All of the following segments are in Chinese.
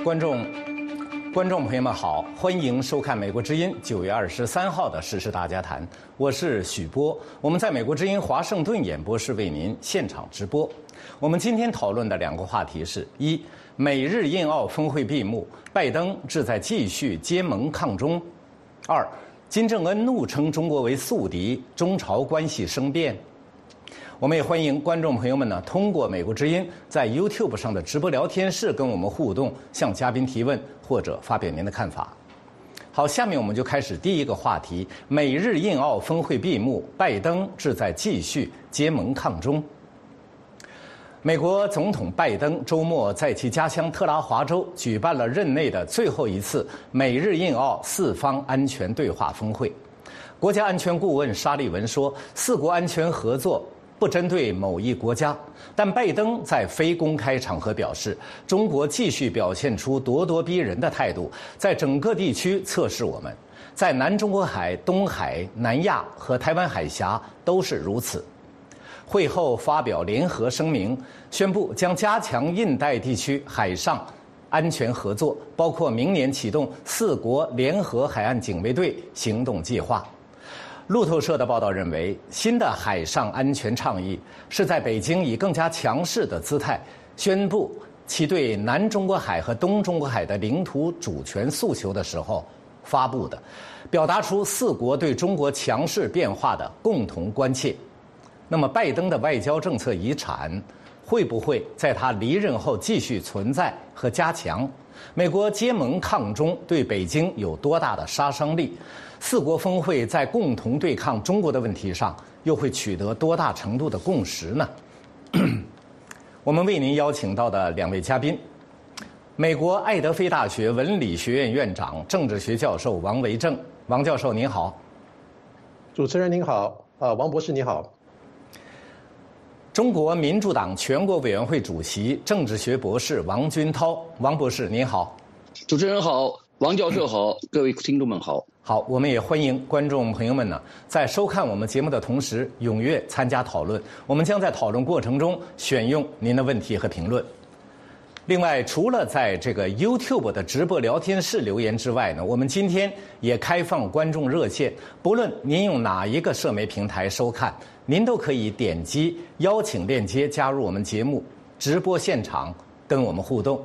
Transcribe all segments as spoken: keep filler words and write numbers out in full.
观众、观众朋友们好，欢迎收看美国之音九月二十三号的时事大家谈，我是许波。我们在美国之音华盛顿演播室为您现场直播。我们今天讨论的两个话题是：一、美日印澳峰会闭幕，拜登志在继续结盟抗中；二、金正恩怒称中国为宿敌，中朝关系生变。我们也欢迎观众朋友们呢，通过美国之音在 YouTube 上的直播聊天室跟我们互动，向嘉宾提问或者发表您的看法。好，下面我们就开始第一个话题：美日印澳峰会闭幕，拜登志在继续结盟抗中。美国总统拜登周末在其家乡特拉华州举办了任内的最后一次美日印澳四方安全对话峰会。国家安全顾问沙利文说，四国安全合作不针对某一国家，但拜登在非公开场合表示，中国继续表现出咄咄逼人的态度，在整个地区测试我们，在南中国海、东海、南亚和台湾海峡都是如此。会后发表联合声明，宣布将加强印太地区海上安全合作，包括明年启动四国联合海岸警卫队行动计划。路透社的报道认为，新的海上安全倡议是在北京以更加强势的姿态宣布其对南中国海和东中国海的领土主权诉求的时候发布的，表达出四国对中国强势变化的共同关切。那么，拜登的外交政策遗产会不会在他离任后继续存在和加强？美国结盟抗中对北京有多大的杀伤力？四国峰会在共同对抗中国的问题上又会取得多大程度的共识呢？我们为您邀请到的两位嘉宾，美国爱德菲大学文理学院院长、政治学教授王维正。王教授您好。 主持人您好，呃，王博士你好。 中国民主党全国委员会主席、政治学博士王军涛。王博士您好。 主持人好，王教授好，各位听众们好。 好，我们也欢迎观众朋友们呢，在收看我们节目的同时，踊跃参加讨论。我们将在讨论过程中选用您的问题和评论。另外，除了在这个 YouTube 的直播聊天室留言之外呢，我们今天也开放观众热线，不论您用哪一个社媒平台收看，您都可以点击邀请链接加入我们节目直播现场，跟我们互动。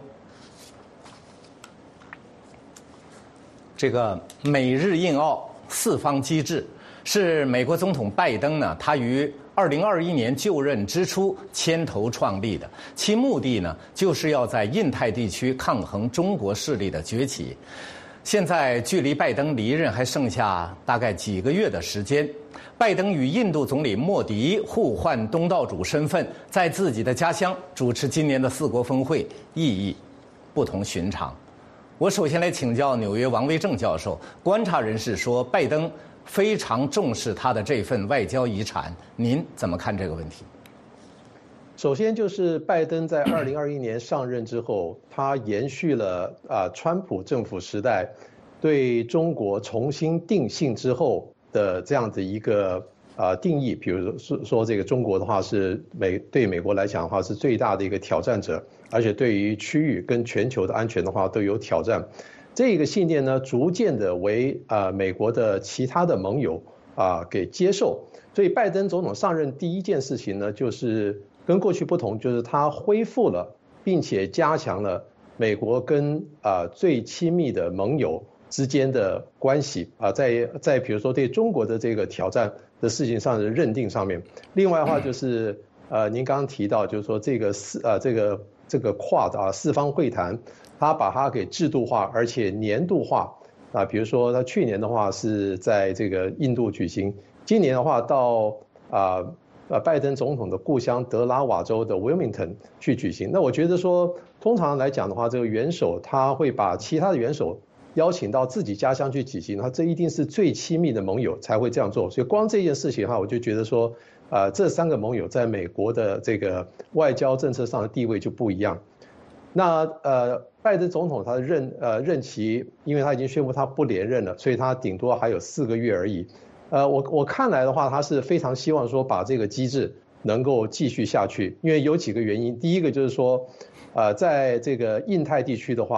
这个美日印澳四方机制是美国总统拜登呢，他于二零二一年就任之初牵头创立的，其目的呢，就是要在印太地区抗衡中国势力的崛起。现在距离拜登离任还剩下大概几个月的时间，拜登与印度总理莫迪互换东道主身份，在自己的家乡主持今年的四国峰会，意义不同寻常。我首先来请教纽约王维正教授，观察人士说，拜登非常重视他的这份外交遗产，您怎么看这个问题？ 首先就是拜登在二零二一年上任之后，他延续了啊川普政府时代对中国重新定性之后的这样的一个啊定义，比如说说这个中国的话是美对美国来讲的话是最大的一个挑战者，而且对于区域跟全球的安全的话都有挑战。这个信念呢，逐渐的为啊美国的其他的盟友啊给接受。所以拜登总统上任第一件事情呢，就是跟过去不同，就是他恢复了并且加强了美国跟啊最亲密的盟友之间的关系啊，在在比如说对中国的这个挑战的事情上的认定上面。另外的话就是呃您刚刚提到，就是说这个四啊这个这个跨啊四方会谈，他把它给制度化，而且年度化啊。比如说他去年的话是在这个印度举行，今年的话到啊呃拜登总统的故乡德拉瓦州的 Wilmington 去举行。那我觉得说，通常来讲的话，这个元首他会把其他的元首邀请到自己家乡去举行，他这一定是最亲密的盟友才会这样做。所以光这件事情的话，我就觉得说，呃，这三个盟友在美国的这个外交政策上的地位就不一样。那呃，拜登总统他的任呃任期，因为他已经宣布他不连任了，所以他顶多还有四个月而已。呃，我我看来的话，他是非常希望说把这个机制能够继续下去，因为有几个原因。第一个就是说，呃，在这个印太地区的话，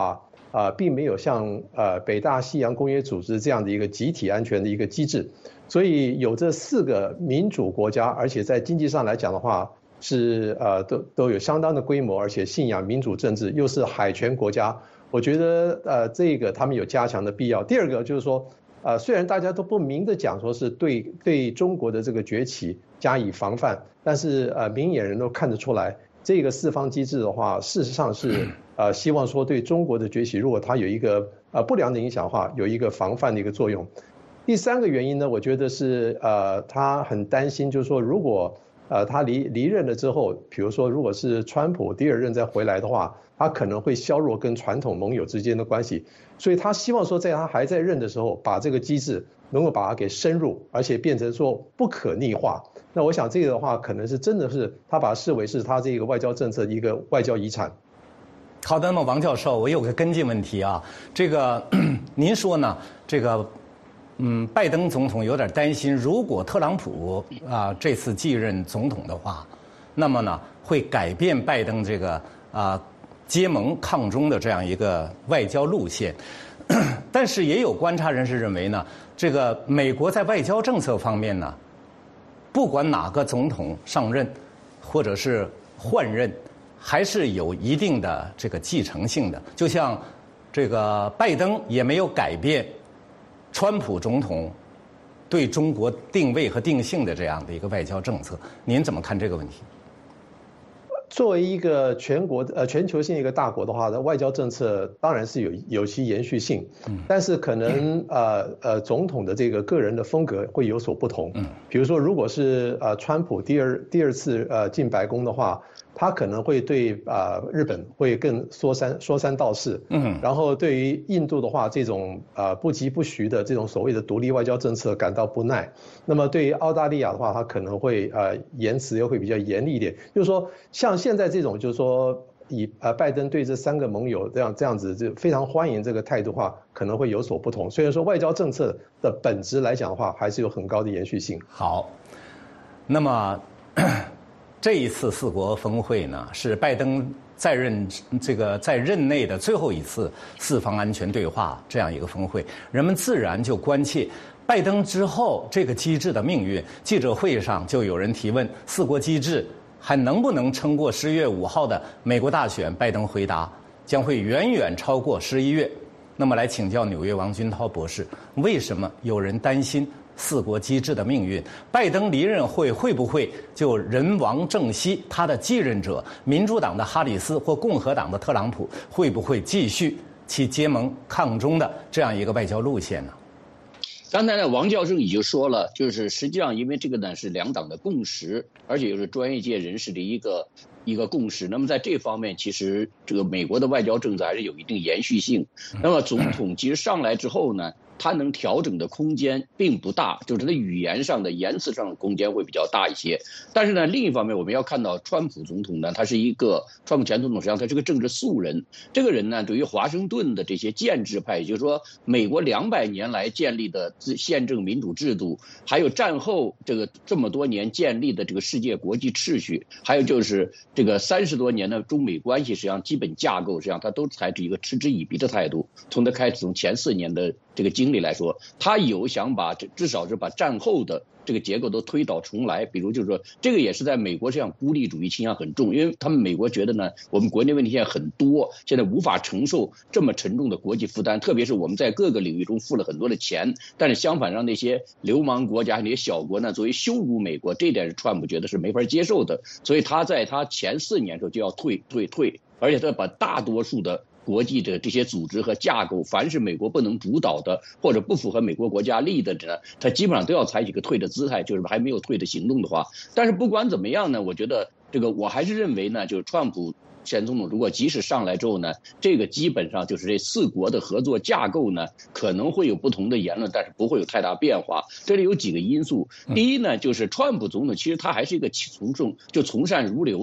啊、呃，并没有像呃北大西洋公约组织这样的一个集体安全的一个机制，所以有这四个民主国家，而且在经济上来讲的话，是呃都都有相当的规模，而且信仰民主政治，又是海权国家，我觉得呃这个他们有加强的必要。第二个就是说，呃虽然大家都不明的讲说是对对中国的这个崛起加以防范，但是呃明眼人都看得出来，这个四方机制的话，事实上是呃希望说对中国的崛起，如果它有一个呃不良的影响的话，有一个防范的一个作用。第三个原因呢，我觉得是呃他很担心，就是说如果呃，他离离任了之后，比如说，如果是川普第二任再回来的话，他可能会削弱跟传统盟友之间的关系，所以他希望说，在他还在任的时候，把这个机制能够把它给深入，而且变成说不可逆化。那我想这个的话，可能是真的是他把它视为是他这个外交政策的一个外交遗产。 好的，那么王教授，我有个跟进问题啊，这个您说呢？这个。嗯，拜登总统有点担心，如果特朗普啊这次继任总统的话，那么呢会改变拜登这个啊结盟抗中的这样一个外交路线。但是也有观察人士认为呢，这个美国在外交政策方面呢，不管哪个总统上任或者是换任，还是有一定的这个继承性的。就像这个拜登也没有改变川普总统对中国定位和定性的这样的一个外交政策，您怎么看这个问题？ 作为一个全国呃全球性一个大国的话，外交政策当然是有有其延续性，但是可能呃呃总统的这个个人的风格会有所不同。比如说，如果是呃川普第二第二次呃进白宫的话，他可能会对啊、呃、日本会更说三说三道四，嗯，然后对于印度的话，这种呃不疾不徐的这种所谓的独立外交政策感到不耐。那么对于澳大利亚的话，他可能会呃言辞又会比较严厉一点，就是说像现在这种就是说以呃拜登对这三个盟友这样这样子就非常欢迎这个态度的话，可能会有所不同。虽然说外交政策的本质来讲的话，还是有很高的延续性。 好，那么。这一次四国峰会呢，是拜登在任这个在任内的最后一次四方安全对话这样一个峰会，人们自然就关切拜登之后这个机制的命运。记者会上就有人提问，四国机制还能不能撑过十月五号的美国大选？拜登回答，将会远远超过十一月。那么来请教纽约王军涛博士，为什么有人担心四国机制的命运？拜登离任会会不会就人亡政息？他的继任者民主党的哈里斯或共和党的特朗普会不会继续其结盟抗中的这样一个外交路线呢？ 刚才呢，王教授已经说了，就是实际上因为这个呢是两党的共识，而且又是专业界人士的一个一个共识。那么在这方面，其实这个美国的外交政策还是有一定延续性。那么总统其实上来之后呢，他能调整的空间并不大，就是他语言上的言辞上的空间会比较大一些。但是呢，另一方面我们要看到川普总统呢，他是一个川普前总统，实际上他是个政治素人。这个人呢，对于华盛顿的这些建制派，也就是说美国两百年来建立的宪政民主制度，还有战后这个这么多年建立的这个世界国际秩序，还有就是这个三十多年的中美关系，实际上基本架构实际上他都采取一个嗤之以鼻的态度。从他开始，从前四年的这个经历来说，他有想把至少是把战后的这个结构都推倒重来。比如就是说，这个也是在美国这样孤立主义倾向很重，因为他们美国觉得呢，我们国内问题现在很多，现在无法承受这么沉重的国际负担，特别是我们在各个领域中付了很多的钱，但是相反让那些流氓国家那些小国呢，作为羞辱美国，这一点是川普觉得是没法接受的，所以他在他前四年的时候就要退退退，而且他把大多数的国际的这些组织和架构，凡是美国不能主导的或者不符合美国国家利益的呢，他基本上都要采取一个退的姿态，就是还没有退的行动的话。但是不管怎么样呢，我觉得这个我还是认为呢，就是川普前总统如果即使上来之后呢，这个基本上就是这四国的合作架构呢，可能会有不同的言论，但是不会有太大变化。这里有几个因素，第一呢，就是川普总统其实他还是一个从众就从善如流的。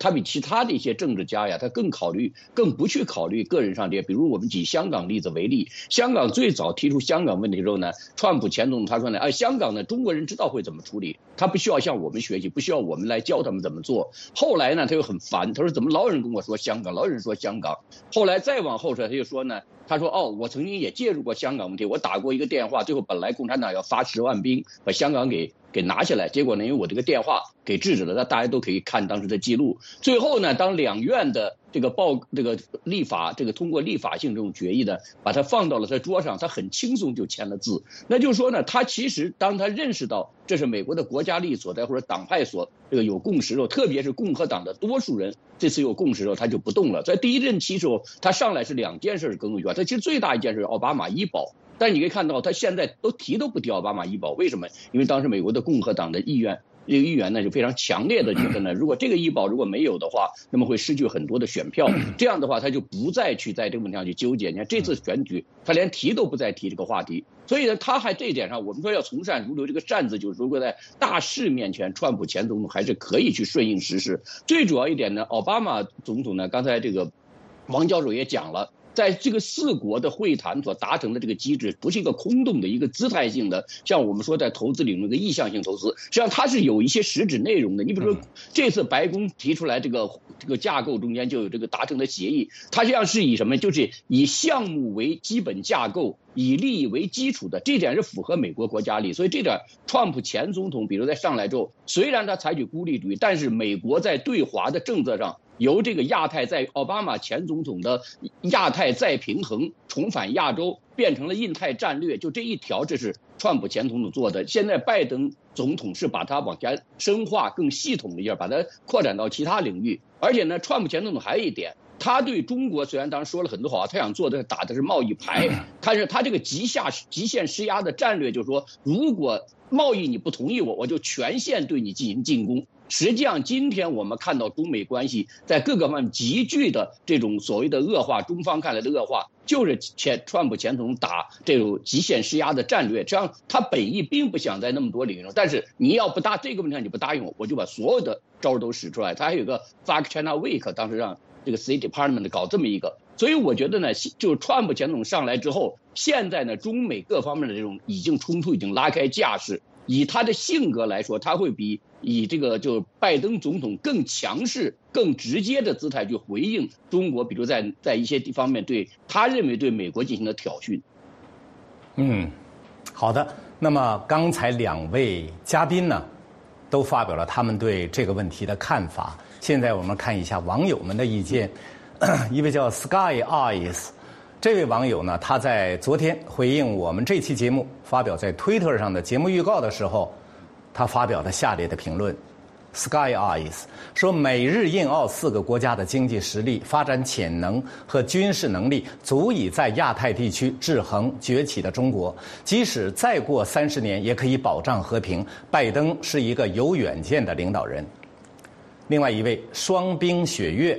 他比其他的一些政治家呀，他更考虑，更不去考虑个人上这些。比如我们以香港例子为例，香港最早提出香港问题之后呢，川普前总统他说呢，哎，香港呢中国人知道会怎么处理，他不需要向我们学习，不需要我们来教他们怎么做。后来呢，他又很烦，他说怎么老有人跟我说香港，老有人说香港。后来再往后说，他就说呢，他说哦，我曾经也介入过香港问题，我打过一个电话，最后本来共产党要发十万兵把香港给给拿下来，结果呢，因为我这个电话给制止了，那大家都可以看当时的记录。最后呢，当两院的这个报这个立法这个通过立法性这种决议呢，把它放到了他桌上，他很轻松就签了字。那就是说呢，他其实当他认识到这是美国的国家利益所在，或者党派所这个有共识后，特别是共和党的多数人这次有共识后，他就不动了。在第一任期时候，他上来是两件事更有关，他其实最大一件事奥巴马医保。但是你可以看到，他现在都提都不提奥巴马医保，为什么？因为当时美国的共和党的议员，这个议员呢就非常强烈的觉得呢，如果这个医保如果没有的话，那么会失去很多的选票。这样的话，他就不再去在这个问题上去纠结。你看这次选举，他连提都不再提这个话题。所以呢，他还这一点上，我们说要从善如流，这个善字就是如果在大势面前，川普前总统还是可以去顺应时势。最主要一点呢，奥巴马总统呢，刚才这个王教授也讲了。在这个四国的会谈所达成的这个机制，不是一个空洞的一个姿态性的，像我们说在投资领域的意向性投资，实际上它是有一些实质内容的。你比如说，这次白宫提出来这个这个架构中间就有这个达成的协议，它实际上是以什么？就是以项目为基本架构，以利益为基础的，这点是符合美国国家利益。所以这点，川普前总统比如在上来之后，虽然他采取孤立主义，但是美国在对华的政策上。由这个亚太在奥巴马前总统的亚太再平衡重返亚洲变成了印太战略，就这一条，这是川普前总统做的。现在拜登总统是把它往下深化，更系统一下，把它扩展到其他领域。而且呢，川普前总统还有一点，他对中国虽然当时说了很多好话，他想做的打的是贸易牌，但是他这个极下极限施压的战略就是说，如果贸易你不同意我，我就全线对你进行进攻。实际上，今天我们看到中美关系在各个方面急剧的这种所谓的恶化，中方看来的恶化，就是前川普前总统打这种极限施压的战略。这样，他本意并不想在那么多领域中，但是你要不答这个问题上你不答应我，我就把所有的招都使出来。他还有个 Fuck China Week， 当时让这个 State Department 搞这么一个。所以我觉得呢，就是川普前总统上来之后，现在呢，中美各方面的这种已经冲突已经拉开架势。以他的性格来说，他会比以这个就拜登总统更强势、更直接的姿态去回应中国，比如在在一些地方面对他认为对美国进行的挑衅。 嗯，好的。那么刚才两位嘉宾呢，都发表了他们对这个问题的看法。现在我们看一下网友们的意见。一位叫 Sky Eyes。这位网友呢，他在昨天回应我们这期节目发表在推特上的节目预告的时候，他发表的下列的评论 ：Sky Eyes 说，美日印澳四个国家的经济实力、发展潜能和军事能力，足以在亚太地区制衡崛起的中国。即使再过三十年，也可以保障和平。拜登是一个有远见的领导人。另外一位双冰雪月，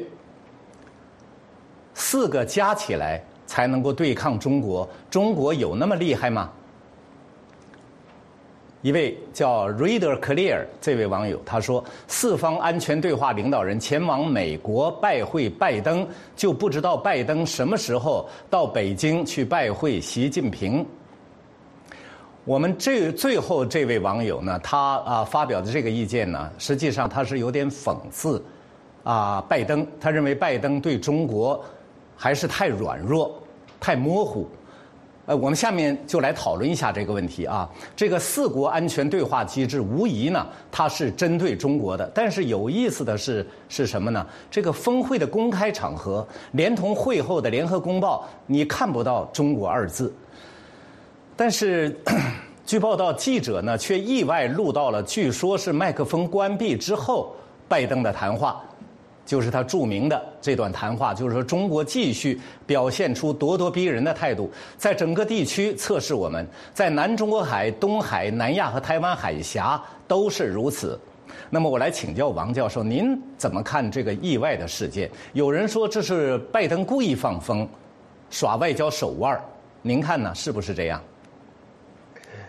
四个加起来才能够对抗中国，中国有那么厉害吗？一位叫 Reader Clear 这位网友他说，四方安全对话领导人前往美国拜会拜登，就不知道拜登什么时候到北京去拜会习近平。我们这最后这位网友呢，他啊发表的这个意见呢，实际上他是有点讽刺啊拜登，他认为拜登对中国还是太软弱、太模糊。呃，我们下面就来讨论一下这个问题啊。这个四国安全对话机制无疑呢，它是针对中国的。但是有意思的是是什么呢？这个峰会的公开场合，连同会后的联合公报，你看不到中国二字。但是，据报道，记者呢却意外录到了，据说是麦克风关闭之后，拜登的谈话。就是他著名的这段谈话，就是说中国继续表现出咄咄逼人的态度，在整个地区测试我们，在南中国海、东海、南亚和台湾海峡都是如此。那么我来请教王教授，您怎么看这个意外的事件？有人说这是拜登故意放风，耍外交手腕，您看呢？是不是这样？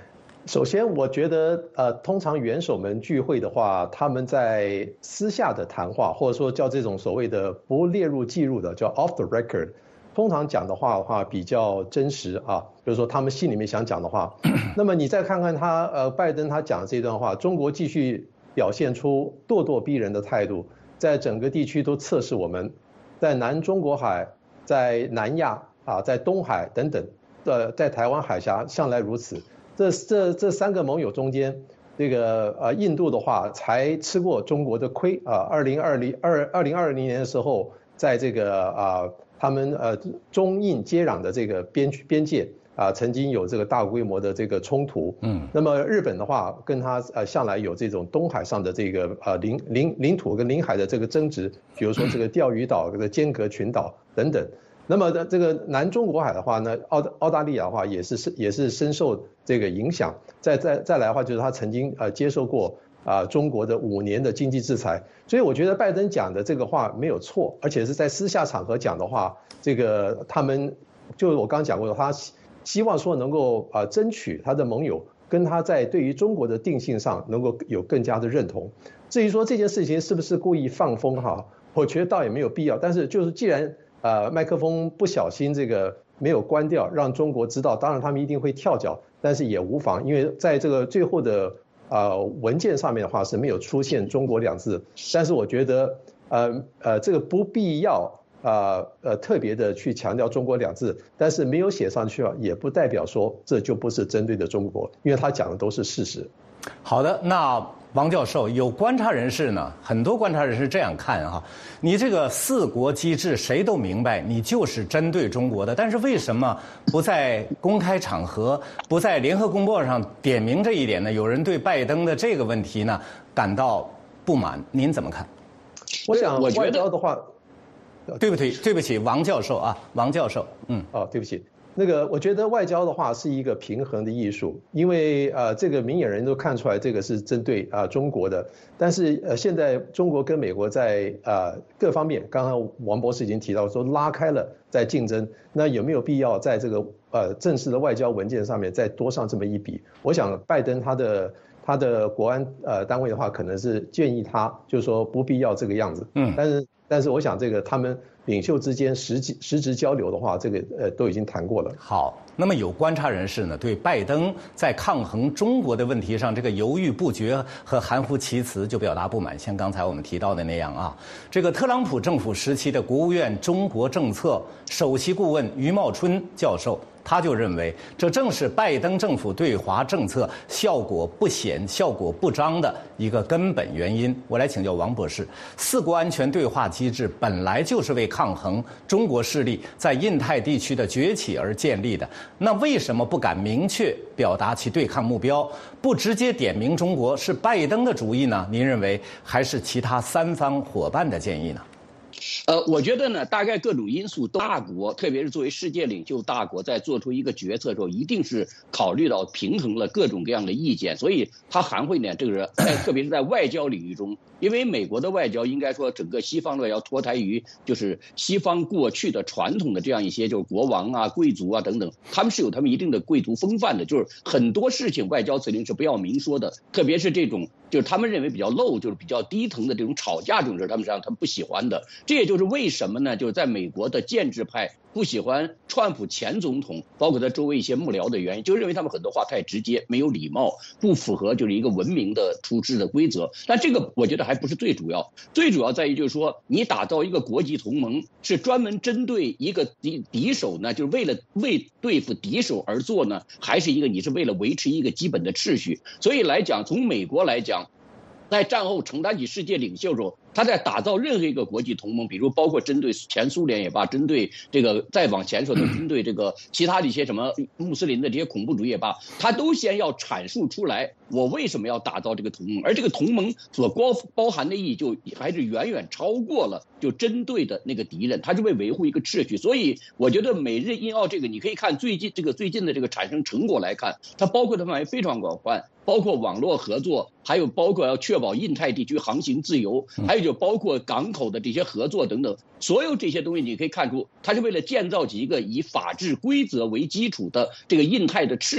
首先，我觉得呃，通常元首们聚会的话，他们在私下的谈话，或者说叫这种所谓的不列入记录的，叫 off the record， 通常讲的话的话比较真实啊，比如说他们心里面想讲的话。那么你再看看他呃，拜登他讲的这段话，中国继续表现出咄咄逼人的态度，在整个地区都测试我们，在南中国海，在南亚啊，在东海等等，呃，在台湾海峡向来如此。这这这三个盟友中间，这个呃印度的话才吃过中国的亏啊。二零二零二二零二零年的时候，在这个啊他们呃中印接壤的这个边边界啊，曾经有这个大规模的这个冲突。嗯，那么日本的话，跟他呃向来有这种东海上的这个呃领领领土跟领海的这个争执，比如说这个钓鱼岛、这个尖阁群岛等等。那么的这个南中国海的话呢，澳澳大利亚的话也是也是深受这个影响。再再再来的话，就是他曾经呃接受过啊中国的五年的经济制裁。所以我觉得拜登讲的这个话没有错，而且是在私下场合讲的话，这个他们就是我刚刚讲过的，他希望说能够啊争取他的盟友跟他在对于中国的定性上能够有更加的认同。至于说这件事情是不是故意放风哈，我觉得倒也没有必要。但是就是既然呃，麦克风不小心这个没有关掉，让中国知道，当然他们一定会跳脚，但是也无妨，因为在这个最后的呃文件上面的话是没有出现中国两字，但是我觉得呃呃这个不必要呃呃特别的去强调中国两字，但是没有写上去啊，也不代表说这就不是针对的中国，因为他讲的都是事实。 好的，那王教授，有观察人士呢，很多观察人士这样看哈，你这个四国机制谁都明白，你就是针对中国的，但是为什么不在公开场合，不在联合公报上点明这一点呢？有人对拜登的这个问题呢感到不满，您怎么看？ 我想外交的话， 对不起，对不起，王教授啊，王教授，嗯， 哦，对不起。那个，我觉得外交的话是一个平衡的艺术，因为呃，这个明眼人都看出来这个是针对啊、呃、中国的，但是呃，现在中国跟美国在呃各方面，刚刚王博士已经提到说拉开了在竞争，那有没有必要在这个呃正式的外交文件上面再多上这么一笔？我想拜登他的他的国安呃单位的话，可能是建议他就是说不必要这个样子，嗯，但是但是我想这个他们领袖之间实际实质交流的话，这个呃都已经谈过了。 好，那么有观察人士呢，对拜登在抗衡中国的问题上这个犹豫不决和含糊其辞就表达不满，像刚才我们提到的那样啊。这个特朗普政府时期的国务院中国政策首席顾问余茂春教授，他就认为，这正是拜登政府对华政策效果不显、效果不彰的一个根本原因。我来请教王博士，四国安全对话机制本来就是为抗衡中国势力在印太地区的崛起而建立的，那为什么不敢明确表达其对抗目标，不直接点名中国是拜登的主意呢？您认为还是其他三方伙伴的建议呢？ 呃，我觉得呢，大概各种因素，大国，特别是作为世界领袖大国，在做出一个决策的时候，一定是考虑到平衡了各种各样的意见，所以他含混点，这个在特别是在外交领域中，因为美国的外交应该说整个西方的外交脱胎于就是西方过去的传统的这样一些就是国王啊、贵族啊等等，他们是有他们一定的贵族风范的，就是很多事情外交辞令是不要明说的，特别是这种就是他们认为比较 low 就是比较低层的这种吵架这种事，他们实际上他们不喜欢的。这也就是为什么呢？就是在美国的建制派不喜欢川普前总统，包括他周围一些幕僚的原因，就认为他们很多话太直接，没有礼貌，不符合就是一个文明的处事的规则。但这个我觉得还不是最主要，最主要在于就是说，你打造一个国际同盟是专门针对一个敌敌手呢，就是为了为对付敌手而做呢，还是一个你是为了维持一个基本的秩序？所以来讲，从美国来讲，在战后承担起世界领袖的时候，他在打造任何一个国际同盟，比如包括针对前苏联也罢，针对这个再往前说的针对这个其他的一些什么穆斯林的这些恐怖主义也罢，他都先要阐述出来我为什么要打造这个同盟，而这个同盟所包包含的意义就还是远远超过了就针对的那个敌人，他是为维护一个秩序。所以我觉得美日印澳这个，你可以看最近这个最近的这个产生成果来看，它包括的范围非常广泛，包括网络合作，还有包括要确保印太地区航行自由，还有就包括港口的这些合作等等，所有这些东西你可以看出，它是为了建造起一个以法治规则为基础的这个印太的秩序。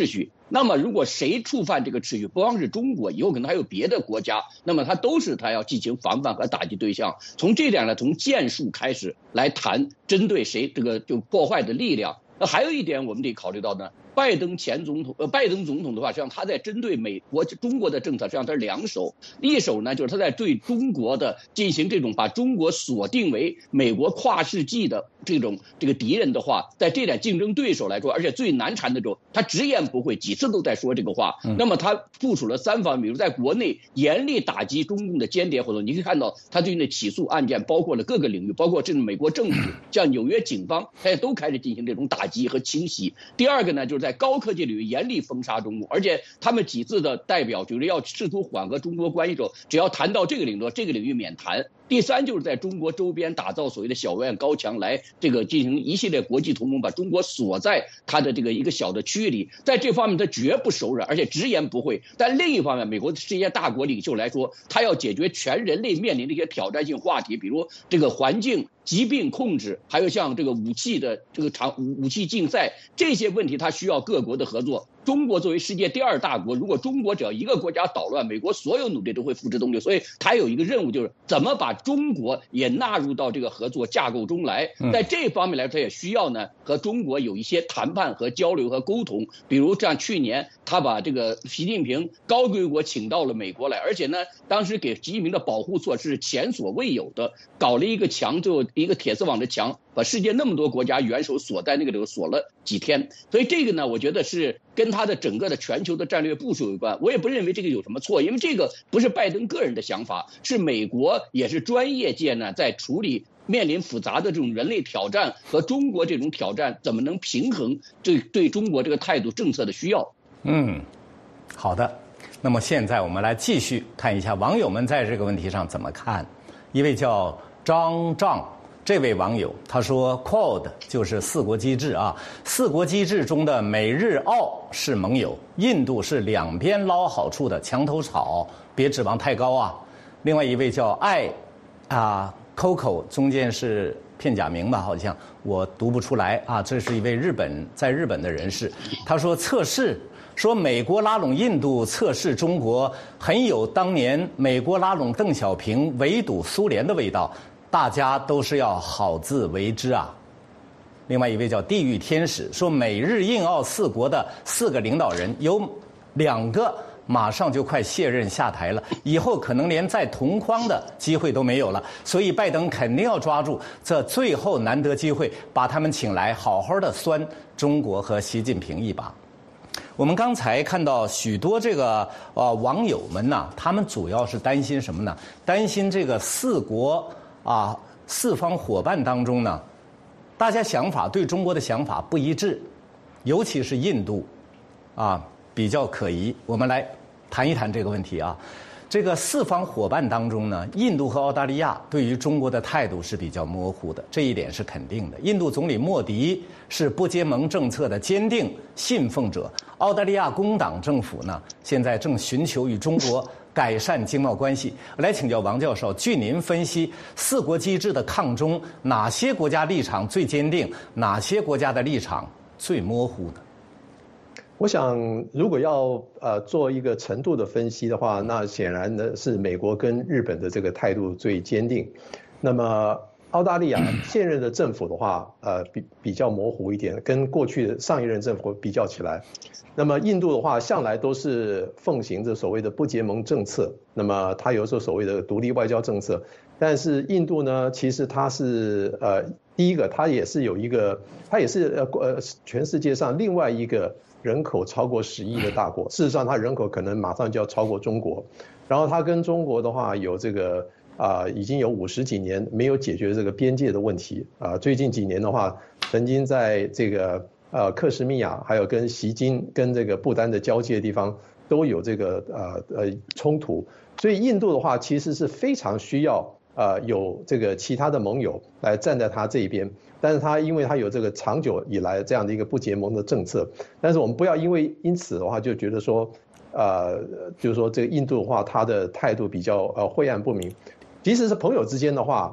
那么如果谁触犯这个秩序，不光是中国，以后可能还有别的国家，那么他都是他要进行防范和打击对象。从这点呢，从剑术开始来谈针对谁这个就破坏的力量。那还有一点我们得考虑到呢，拜登前总统呃，拜登总统的话，实际上他在针对美国中国的政策，实际上他是两手，一手呢就是他在对中国的进行这种把中国锁定为美国跨世纪的这种这个敌人的话，在这点竞争对手来说，而且最难缠的时候，他直言不讳，几次都在说这个话。那么他部署了三方面，比如在国内严厉打击中共的间谍活动，你可以看到他最近的起诉案件包括了各个领域，包括这种美国政府，像纽约警方，他也都开始进行这种打击和清洗。第二个呢，就是在高科技领域严厉封杀中共，而且他们几次的代表就是要试图缓和中国关系的时候，只要谈到这个领域，这个领域免谈。第三就是在中国周边打造所谓的小院高墙，来这个进行一系列国际同盟，把中国锁在他的这个一个小的区域里，在这方面他绝不手软，而且直言不讳。但另一方面，美国这些大国领袖来说，他要解决全人类面临的一些挑战性话题，比如这个环境、疾病控制，还有像这个武器的这个长武武器竞赛这些问题，他需要各国的合作。中国作为世界第二大国，如果中国只要一个国家捣乱，美国所有努力都会付之东流。所以他有一个任务，就是怎么把中国也纳入到这个合作架构中来。在这方面来说，他也需要呢和中国有一些谈判和交流和沟通。比如像去年他把这个习近平高规格请到了美国来，而且呢当时给习近平的保护措施是前所未有的，搞了一个墙，就一个铁丝网的墙，把世界那么多国家元首锁在那个里头锁了几天。所以这个呢，我觉得是跟他的整个的全球的战略部署有关。我也不认为这个有什么错，因为这个不是拜登个人的想法，是美国也是专业界呢在处理面临复杂的这种人类挑战和中国这种挑战，怎么能平衡对对中国这个态度政策的需要。 嗯，好的。那么现在我们来继续看一下网友们在这个问题上怎么看。一位叫张丈。这位网友他说 ，Quad 就是四国机制啊，四国机制中的美日澳是盟友，印度是两边捞好处的墙头草，别指望太高啊。另外一位叫爱啊 Coco， 中间是片假名吧，好像我读不出来啊。这是一位日本在日本的人士，他说测试。说美国拉拢印度测试中国，很有当年美国拉拢邓小平围堵苏联的味道，大家都是要好自为之啊。另外一位叫地狱天使说，美日印澳四国的四个领导人有两个马上就快卸任下台了，以后可能连再同框的机会都没有了，所以拜登肯定要抓住这最后难得机会，把他们请来，好好的酸中国和习近平一把。我们刚才看到许多这个呃网友们呢，他们主要是担心什么呢？担心这个四国啊四方伙伴当中呢，大家想法对中国的想法不一致，尤其是印度啊比较可疑。我们来谈一谈这个问题啊。这个四方伙伴当中呢，印度和澳大利亚对于中国的态度是比较模糊的，这一点是肯定的。印度总理莫迪是不结盟政策的坚定信奉者，澳大利亚工党政府呢，现在正寻求与中国改善经贸关系。来请教王教授，据您分析，四国机制的抗中，哪些国家立场最坚定，哪些国家的立场最模糊呢？ 我想，如果要呃做一个程度的分析的话，那显然呢是美国跟日本的这个态度最坚定。那么澳大利亚现任的政府的话，呃比比较模糊一点，跟过去的上一任政府比较起来。那么印度的话，向来都是奉行着所谓的不结盟政策，那么它有时候所谓的独立外交政策。但是印度呢，其实它是呃第一个，它也是有一个，它也是呃呃全世界上另外一个人口超过十亿的大国。事实上，它人口可能马上就要超过中国。然后它跟中国的话有这个啊、呃，已经有五十几年没有解决这个边界的问题啊、呃。最近几年的话，曾经在这个呃克什米亚还有跟锡金跟这个不丹的交界的地方都有这个呃呃冲突。所以印度的话，其实是非常需要。呃，有这个其他的盟友来站在他这一边，但是他因为他有这个长久以来这样的一个不结盟的政策，但是我们不要因为因此的话就觉得说，呃，就是说这个印度的话，他的态度比较呃晦暗不明。即使是朋友之间的话，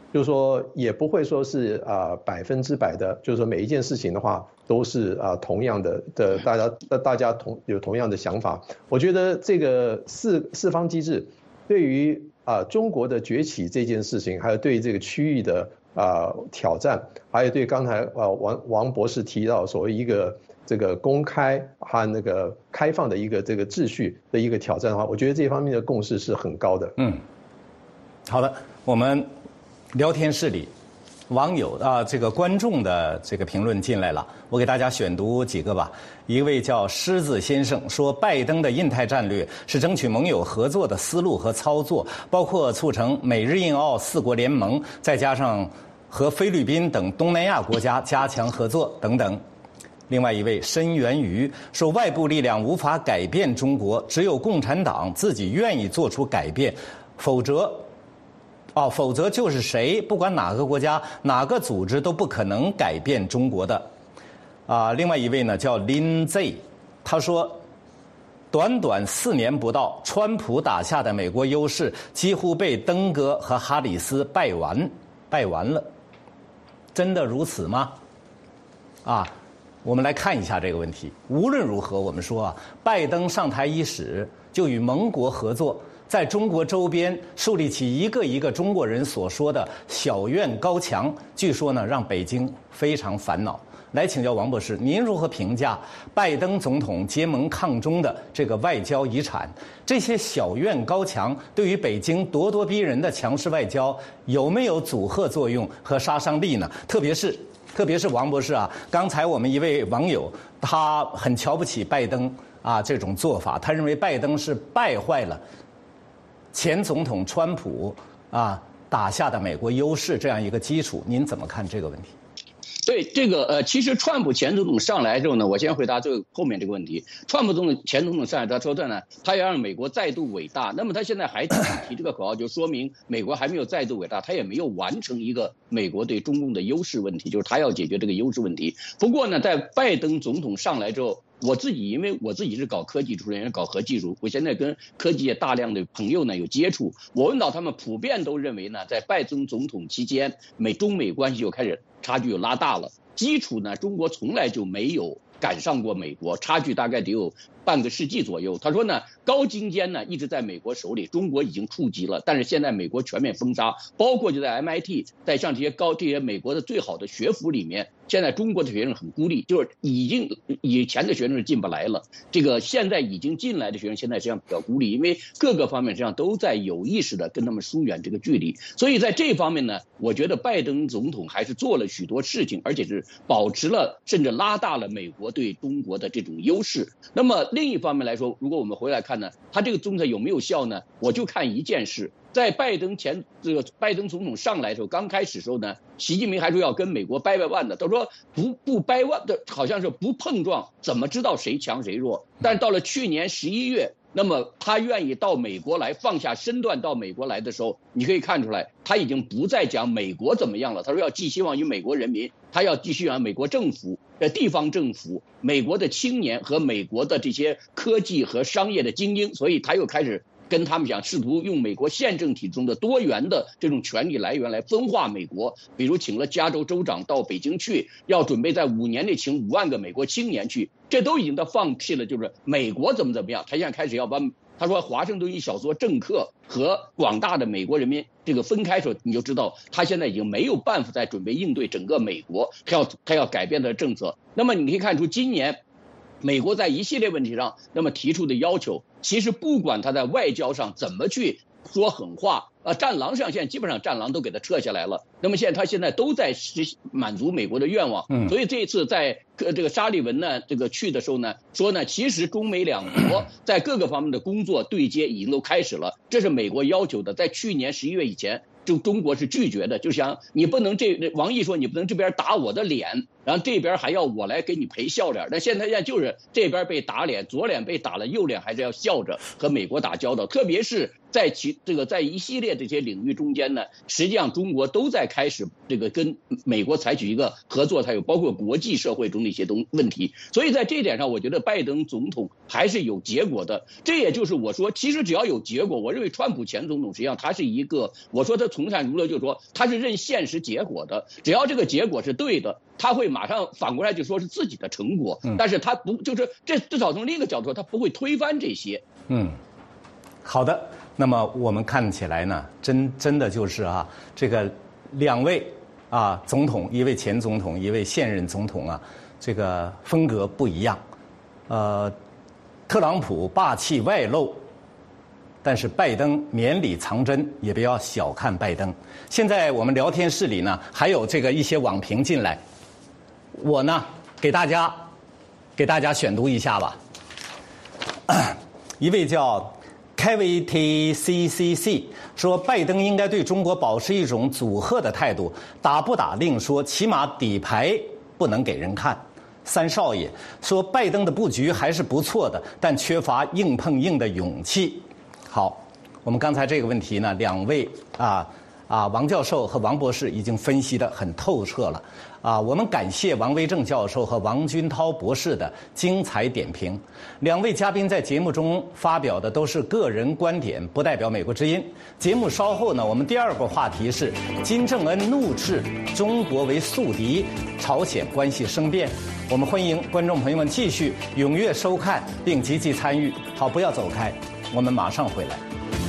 就是说也不会说是啊百分之百的，就是说每一件事情的话都是啊同样的的，大家大家同有同样的想法。我觉得这个四四方机制对于啊中国的崛起这件事情，还有对这个区域的啊挑战，还有对刚才啊王王博士提到所谓一个这个公开和那个开放的一个这个秩序的一个挑战的话，我觉得这方面的共识是很高的。 嗯，好的，我们聊天室里网友啊这个观众的这个评论进来了，我给大家选读几个吧。一位叫狮子先生说，拜登的印太战略是争取盟友合作的思路和操作，包括促成美日印澳四国联盟，再加上和菲律宾等东南亚国家加强合作等等。另外一位申元瑜说，外部力量无法改变中国，只有共产党自己愿意做出改变，否则哦，否则就是谁，不管哪个国家、哪个组织都不可能改变中国的。啊，另外一位呢叫林 Z， 他说，短短四年不到，川普打下的美国优势几乎被登哥和哈里斯败完，败完了。真的如此吗？啊，我们来看一下这个问题。无论如何，我们说啊，拜登上台伊始就与盟国合作，在中国周边树立起一个一个中国人所说的小院高墙，据说呢让北京非常烦恼。来请教王博士，您如何评价拜登总统结盟抗中的这个外交遗产？这些小院高墙对于北京咄咄逼人的强势外交有没有阻吓作用和杀伤力呢？特别是特别是王博士啊，刚才我们一位网友他很瞧不起拜登啊这种做法，他认为拜登是败坏了前总统川普啊打下的美国优势这样一个基础，您怎么看这个问题？ 对这个呃，其实川普前总统上来之后呢，我先回答最后面这个问题。川普总统前总统上来，他说的呢，他要让美国再度伟大。那么他现在还提这个口号，就说明美国还没有再度伟大，他也没有完成一个美国对中共的优势问题，就是他要解决这个优势问题。不过呢，在拜登总统上来之后，我自己因为我自己是搞科技出身，搞核技术，我现在跟科技界大量的朋友呢有接触，我问到他们普遍都认为呢，在拜登总统期间，美中美关系就开始差距又拉大了。基础呢，中国从来就没有赶上过美国，差距大概得有半个世纪左右。他说呢，高精尖呢一直在美国手里，中国已经触及了，但是现在美国全面封杀，包括就在 M I T， 在像这些高这些美国的最好的学府里面，现在中国的学生很孤立，就是已经以前的学生是进不来了，这个现在已经进来的学生现在实际上比较孤立，因为各个方面实际上都在有意识的跟他们疏远这个距离。所以在这方面呢，我觉得拜登总统还是做了许多事情，而且是保持了甚至拉大了美国对中国的这种优势。那么另一方面来说，如果我们回来看呢，他这个政策有没有效呢？我就看一件事。在拜登前这个拜登总统上来的时候，刚开始的时候呢，习近平还说要跟美国掰掰腕的，他说不不掰腕的，好像是不碰撞，怎么知道谁强谁弱？但是到了去年十一月，那么他愿意到美国来，放下身段到美国来的时候，你可以看出来，他已经不再讲美国怎么样了。他说要寄希望于美国人民，他要寄希望美国政府、呃地方政府、美国的青年和美国的这些科技和商业的精英，所以他又开始跟他们想试图用美国宪政体中的多元的这种权力来源来分化美国，比如请了加州州长到北京去，要准备在五年内请五万个美国青年去，这都已经他放弃了，就是美国怎么怎么样，他现在开始要把他说华盛顿一小撮政客和广大的美国人民这个分开的时候，你就知道他现在已经没有办法再准备应对整个美国，他要他要改变他的政策。那么你可以看出今年美国在一系列问题上那么提出的要求，其实不管他在外交上怎么去说狠话，呃，战狼上现在基本上战狼都给他撤下来了，那么现在他现在都在实满足美国的愿望，嗯，所以这一次在呃这个沙利文呢这个去的时候呢，说呢其实中美两国在各个方面的工作对接已经都开始了，这是美国要求的，在去年十一月以前。就中国是拒绝的，就想你不能这王毅说你不能这边打我的脸，然后这边还要我来给你赔笑脸。但现在现在就是这边被打脸，左脸被打了，右脸还是要笑着和美国打交道。特别是在其这个在一系列这些领域中间呢，实际上中国都在开始这个跟美国采取一个合作，还有包括国际社会中的一些东问题。所以在这一点上，我觉得拜登总统还是有结果的。这也就是我说，其实只要有结果，我认为川普前总统实际上他是一个，我说他从善如流，就是说他是认现实结果的，只要这个结果是对的，他会马上反过来就说是自己的成果，但是他不就是这至少从另一个角度，他不会推翻这些。 嗯，好的。那么我们看起来呢，真真的就是啊，这个两位啊总统，一位前总统，一位现任总统啊，这个风格不一样。呃，特朗普霸气外露，但是拜登绵里藏针，也不要小看拜登。现在我们聊天室里呢，还有这个一些网评进来，我呢给大家给大家选读一下吧。一位叫 K V T C C C 说，拜登应该对中国保持一种阻吓的态度，打不打另说，起码底牌不能给人看。三少爷说，拜登的布局还是不错的，但缺乏硬碰硬的勇气。好，我们刚才这个问题呢，两位啊啊王教授和王博士已经分析得很透彻了。啊，我们感谢王威正教授和王军涛博士的精彩点评。两位嘉宾在节目中发表的都是个人观点，不代表美国之音。节目稍后呢，我们第二个话题是金正恩怒斥中国为宿敌，朝鲜关系生变。我们欢迎观众朋友们继续踊跃收看并积极参与。好，不要走开，我们马上回来。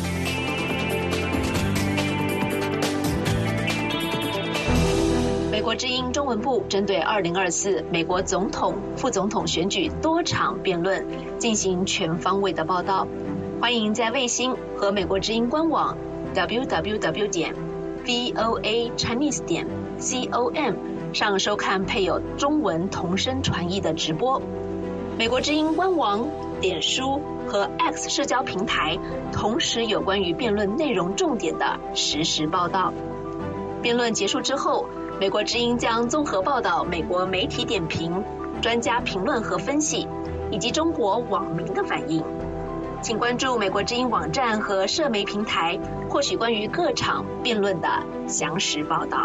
美国之音中文部针对二零二四美国总统、副总统选举多场辩论进行全方位的报道，欢迎在卫星和美国之音官网 w w w 点 v o a chinese 点 com 上收看配有中文同声传译的直播。美国之音官网、脸书和 X 社交平台同时有关于辩论内容重点的实时报道。辩论结束之后，美国之音将综合报道美国媒体点评、专家评论和分析，以及中国网民的反应。请关注美国之音网站和社媒平台，获取关于各场辩论的详实报道。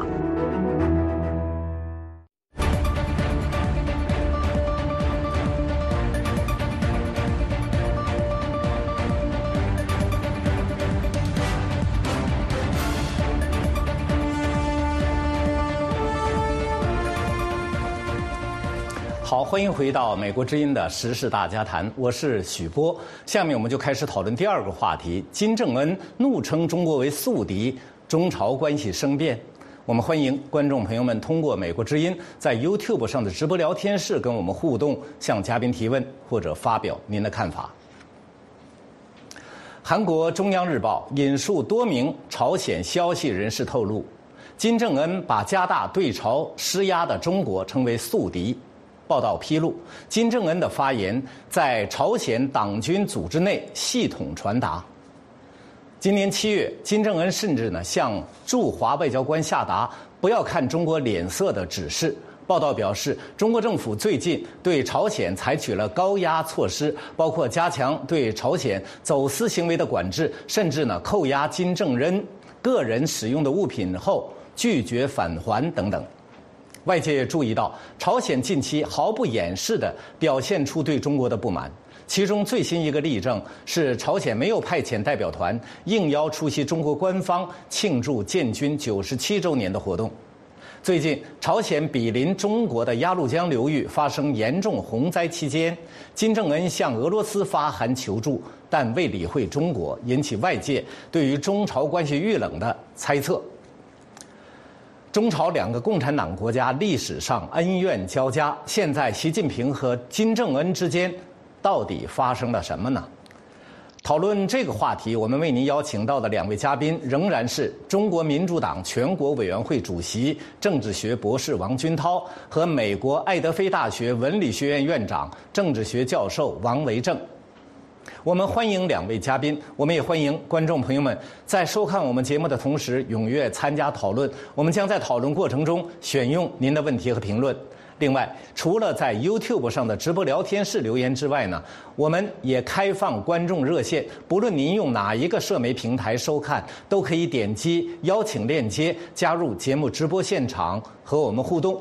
好，欢迎回到美国之音的时事大家谈，我是许波。下面我们就开始讨论第二个话题：金正恩怒称中国为宿敌，中朝关系生变。我们欢迎观众朋友们通过美国之音在 YouTube 上的直播聊天室跟我们互动，向嘉宾提问或者发表您的看法。韩国中央日报引述多名朝鲜消息人士透露，金正恩把加大对朝施压的中国称为宿敌。报道披露，金正恩的发言在朝鲜党军组织内系统传达。今年七月，金正恩甚至呢向驻华外交官下达不要看中国脸色的指示。报道表示，中国政府最近对朝鲜采取了高压措施，包括加强对朝鲜走私行为的管制，甚至呢扣押金正恩个人使用的物品后拒绝返还等等。外界注意到，朝鲜近期毫不掩饰地表现出对中国的不满。其中最新一个例证是，朝鲜没有派遣代表团应邀出席中国官方庆祝建军九十七周年的活动。最近，朝鲜毗邻中国的鸭绿江流域发生严重洪灾期间，金正恩向俄罗斯发函求助，但未理会中国，引起外界对于中朝关系遇冷的猜测。中朝两个共产党国家历史上恩怨交加，现在习近平和金正恩之间到底发生了什么呢？讨论这个话题，我们为您邀请到的两位嘉宾仍然是中国民主党全国委员会主席、政治学博士王军涛和美国爱德菲大学文理学院院长、政治学教授王维正。我们欢迎两位嘉宾，我们也欢迎观众朋友们在收看我们节目的同时踊跃参加讨论。我们将在讨论过程中选用您的问题和评论。 另外，除了在 YouTube 上的直播聊天室留言之外呢，我们也开放观众热线，不论您用哪一个社媒平台收看，都可以点击邀请链接加入节目直播现场和我们互动。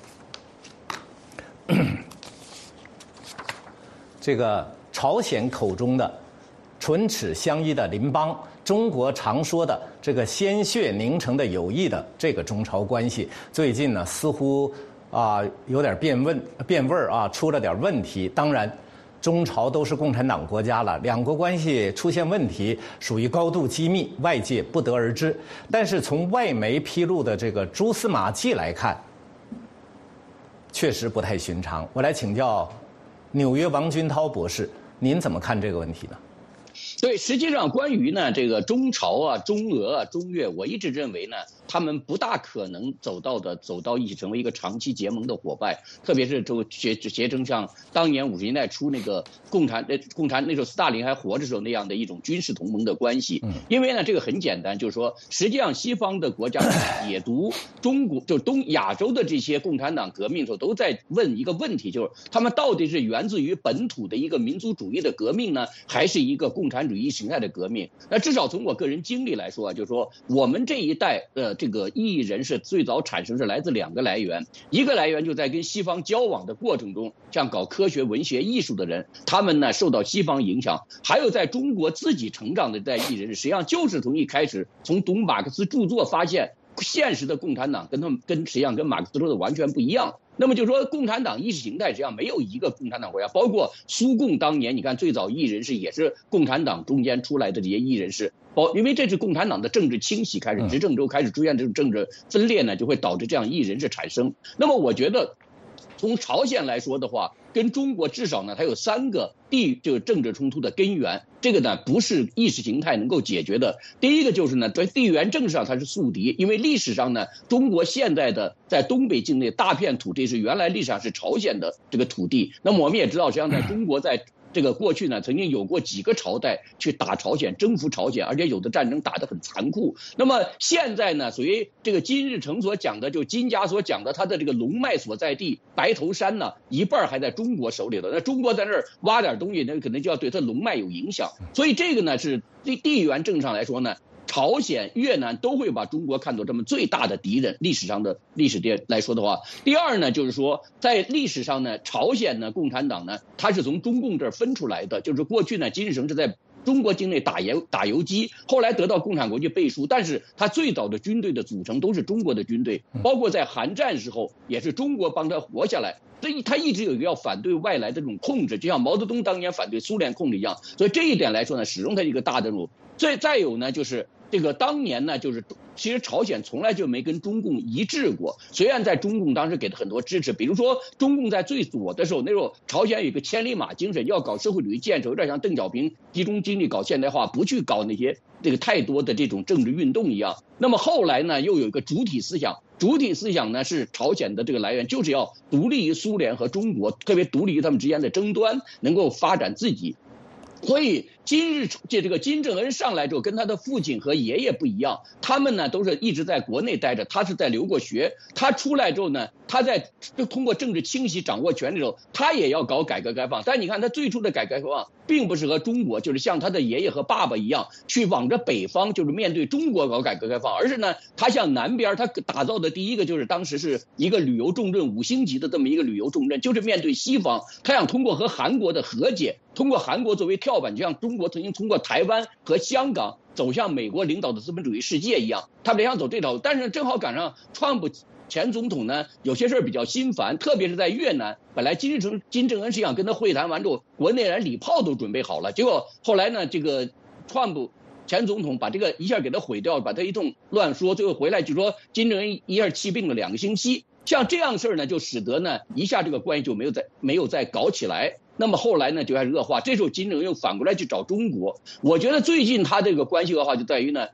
这个朝鲜口中的唇齿相依的邻邦，中国常说的这个鲜血凝成的友谊的这个中朝关系，最近呢似乎啊有点变味变味儿啊，出了点问题。当然，中朝都是共产党国家了，两国关系出现问题属于高度机密，外界不得而知。但是从外媒披露的这个蛛丝马迹来看，确实不太寻常。我来请教纽约王军涛博士，您怎么看这个问题呢？ 对，实际上关于呢这个中朝啊、中俄啊、中越，我一直认为呢，他们不大可能走到的走到一起，成为一个长期结盟的伙伴。特别是就结结成像当年五十年代初那个共产呃共产那时候斯大林还活着时候那样的一种军事同盟的关系。因为呢这个很简单，就是说实际上西方的国家解读中国就东亚洲的这些共产党革命的时候，都在问一个问题，就是他们到底是源自于本土的一个民族主义的革命呢，还是一个共产主义形态的革命？那至少从我个人经历来说啊，就是说我们这一代呃这个异议人士最早产生是来自两个来源，一个来源就在跟西方交往的过程中，像搞科学、文学、艺术的人，他们呢受到西方影响；还有在中国自己成长的这代异议人士，实际上就是从一开始从读马克思著作发现，现实的共产党跟他们跟实际上跟马克思说的完全不一样。那么就是说，共产党意识形态实际上没有一个共产党国家，包括苏共当年，你看最早异议人士也是共产党中间出来的这些异议人士，包因为这是共产党的政治清洗开始，执政之后开始出现这种政治分裂呢，就会导致这样异议人士产生。那么我觉得，从朝鲜来说的话，跟中国至少呢，它有三个地这个政治冲突的根源，这个呢不是意识形态能够解决的。第一个就是呢，在地缘政治上它是宿敌，因为历史上呢，中国现在的在东北境内大片土地是原来历史上是朝鲜的这个土地。那么我们也知道，实际上在中国在这个过去呢，曾经有过几个朝代去打朝鲜、征服朝鲜，而且有的战争打得很残酷。那么现在呢，属于这个金日成所讲的，就金家所讲的，他的这个龙脉所在地白头山呢，一半还在中国手里头。那中国在那儿挖点东西，那可能就要对他龙脉有影响。所以这个呢，是地地缘政治上来说呢，朝鲜、越南都会把中国看作这么最大的敌人。历史上的历史点来说的话，第二呢，就是说在历史上呢，朝鲜呢，共产党呢，它是从中共这儿分出来的，就是过去呢，金日成是在中国境内打游打游击，后来得到共产国际背书，但是他最早的军队的组成都是中国的军队，包括在韩战时候也是中国帮他活下来。所以他一直有一个要反对外来的这种控制，就像毛泽东当年反对苏联控制一样。所以这一点来说呢，始终他一个大的任务。再再有呢，就是这个当年呢，就是其实朝鲜从来就没跟中共一致过。虽然在中共当时给他很多支持，比如说中共在最左的时候，那时候朝鲜有一个千里马精神，要搞社会主义建设，有点像邓小平集中精力搞现代化，不去搞那些这个太多的这种政治运动一样。那么后来呢，又有一个主体思想。主体思想呢是朝鲜的这个来源，就是要独立于苏联和中国，特别独立于他们之间的争端，能够发展自己。所以金日这这个金正恩上来之后，跟他的父亲和爷爷不一样，他们呢都是一直在国内待着，他是在留过学。他出来之后呢，他在就通过政治清洗掌握权力的时候，他也要搞改革开放。但你看他最初的改革开放，并不是和中国，就是像他的爷爷和爸爸一样，去往着北方，就是面对中国搞改革开放，而是呢，他向南边，他打造的第一个就是当时是一个旅游重镇，五星级的这么一个旅游重镇，就是面对西方，他想通过和韩国的和解，通过韩国作为跳板，就像中国曾经通过台湾和香港走向美国领导的资本主义世界一样，他们也想走这条路。但是正好赶上川普前总统呢，有些事儿比较心烦，特别是在越南，本来金日成、金正恩是想跟他会谈完之后，国内人礼炮都准备好了，结果后来呢，这个川普前总统把这个一下给他毁掉，把他一通乱说，最后回来就说金正恩一下气病了两个星期。像这样事儿呢，就使得呢一下这个关系就没有再没有再搞起来。那么后来呢就开始恶化，这时候金正恩又反过来去找中国。我觉得最近他这个关系恶化就在于呢，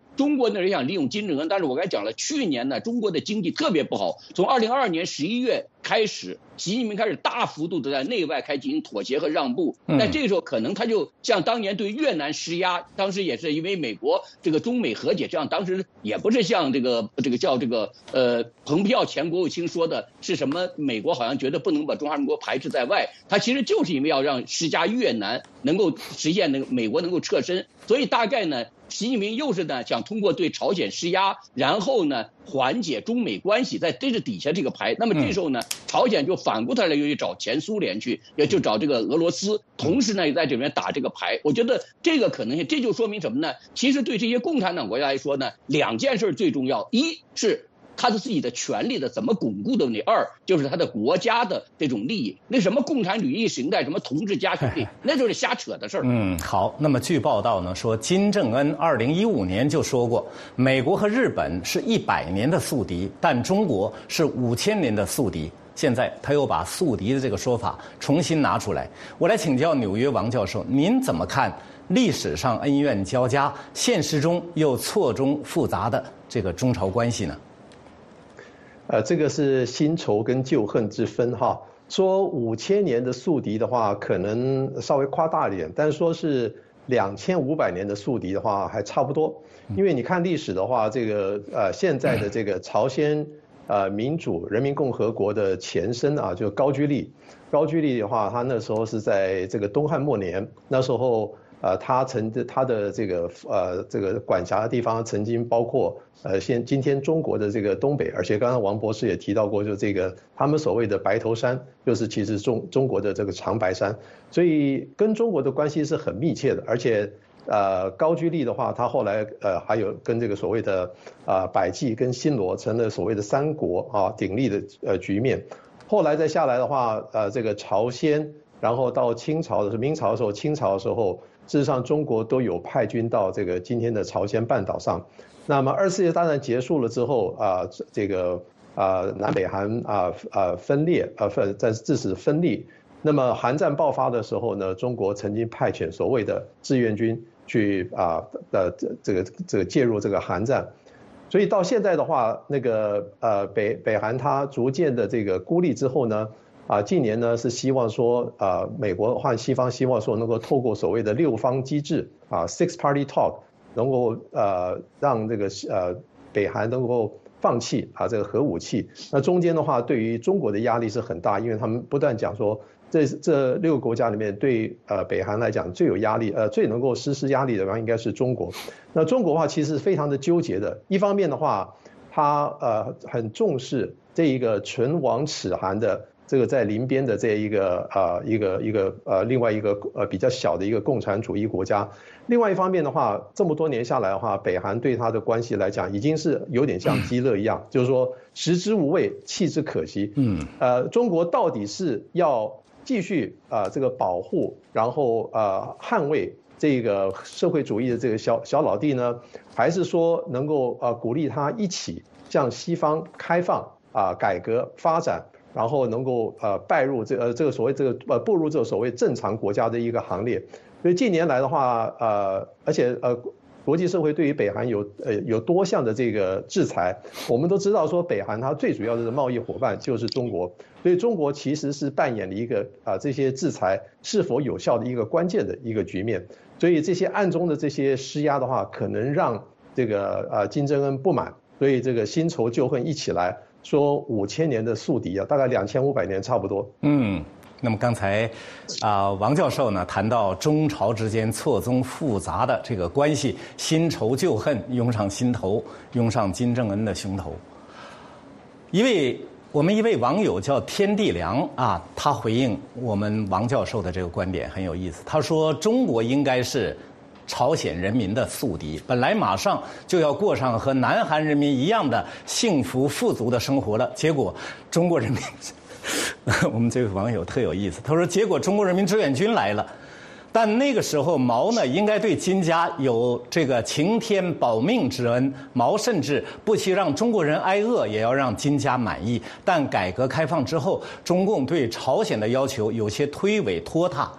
中国呢也想利用金正恩，但是我刚才讲了，去年呢中国的经济特别不好，从二零二二年十一月开始，习近平开始大幅度的在内外开进行妥协和让步。那这个时候可能他就像当年对越南施压，当时也是因为美国这个中美和解，这样当时也不是像这个这个叫这个呃蓬佩奥前国务卿说的是什么，美国好像觉得不能把中华民国排斥在外，他其实就是因为要让施加越南能够实现那个美国能够撤身，所以大概呢。习近平又是呢想通过对朝鲜施压，然后呢缓解中美关系，在这是底下这个牌。那么这时候呢，朝鲜就反过头来又去找前苏联去，也就找这个俄罗斯，同时呢也在这里面打这个牌。我觉得这个可能性，这就说明什么呢？其实对这些共产党国家来说呢，两件事最重要，一是他的自己的权利的怎么巩固的问题，二就是他的国家的这种利益。那什么共产主义形态，什么同志家庭利益，那就是瞎扯的事儿。 嗯，好。那么据报道呢，说金正恩二零一五年就说过，美国和日本是一百年的宿敌，但中国是五千年的宿敌。现在他又把宿敌的这个说法重新拿出来。我来请教纽约王教授，您怎么看历史上恩怨交加，现实中又错综复杂的这个中朝关系呢？ 呃，这个是新仇跟旧恨之分哈。说五千年的宿敌的话，可能稍微夸大一点，但是说是两千五百年的宿敌的话，还差不多。因为你看历史的话，这个呃现在的这个朝鲜呃民主人民共和国的前身啊，就高句丽。高句丽的话，他那时候是在这个东汉末年，那时候。呃，他曾他的这个呃这个管辖的地方曾经包括呃现今天中国的这个东北，而且刚刚王博士也提到过，就这个他们所谓的白头山，就是其实中中国的这个长白山，所以跟中国的关系是很密切的，而且呃高句丽的话，他后来呃还有跟这个所谓的啊、呃、百济跟新罗成了所谓的三国啊鼎立的呃局面，后来再下来的话，呃这个朝鲜，然后到清朝的时候，明朝的时候，清朝的时候。事实上，中国都有派军到这个今天的朝鲜半岛上。那么，二次世界大战结束了之后啊，这个啊南北韩啊啊分裂啊分在致使分立。那么，韩战爆发的时候呢，中国曾经派遣所谓的志愿军去啊的这个这个介入这个韩战。所以到现在的话，那个呃北北韩它逐渐的这个孤立之后呢。啊，近年呢是希望说，啊，美国和西方希望说能够透过所谓的六方机制啊 ，six party talk， 能够呃让这个呃北韩能够放弃啊这个核武器。那中间的话，对于中国的压力是很大，因为他们不断讲说，这这六个国家里面对呃北韩来讲最有压力，呃最能够实施压力的方应该是中国。那中国的话其实非常的纠结的，一方面的话，他呃很重视这一个唇亡齿寒的。这个在邻边的这一个呃一个一个呃另外一个呃比较小的一个共产主义国家，另外一方面的话，这么多年下来的话，北韩对他的关系来讲，已经是有点像饥饿一样，就是说食之无味，弃之可惜。嗯，呃，中国到底是要继续啊、呃、这个保护，然后呃捍卫这个社会主义的这个小小老弟呢，还是说能够呃鼓励他一起向西方开放啊、呃、改革发展？然后能够呃拜入这呃这个所谓这个呃步入这个所谓正常国家的一个行列，所以近年来的话呃而且呃国际社会对于北韩有呃有多项的这个制裁，我们都知道说北韩它最主要的贸易伙伴就是中国，所以中国其实是扮演了一个啊、呃、这些制裁是否有效的一个关键的一个局面，所以这些暗中的这些施压的话，可能让这个呃金正恩不满，所以这个新仇旧恨一起来。说五千年的宿敌啊，大概两千五百年差不多。嗯， 那么刚才啊、呃，王教授呢谈到中朝之间错综复杂的这个关系，新仇旧恨涌上心头，涌上金正恩的胸头。一位我们一位网友叫天地良啊，他回应我们王教授的这个观点很有意思。他说，中国应该是朝鲜人民的宿敌，本来马上就要过上和南韩人民一样的幸福富足的生活了，结果中国人民，我们这位网友特有意思，他说，结果中国人民志愿军来了，但那个时候毛呢应该对金家有这个晴天保命之恩，毛甚至不惜让中国人挨饿，也要让金家满意。但改革开放之后，中共对朝鲜的要求有些推诿拖沓。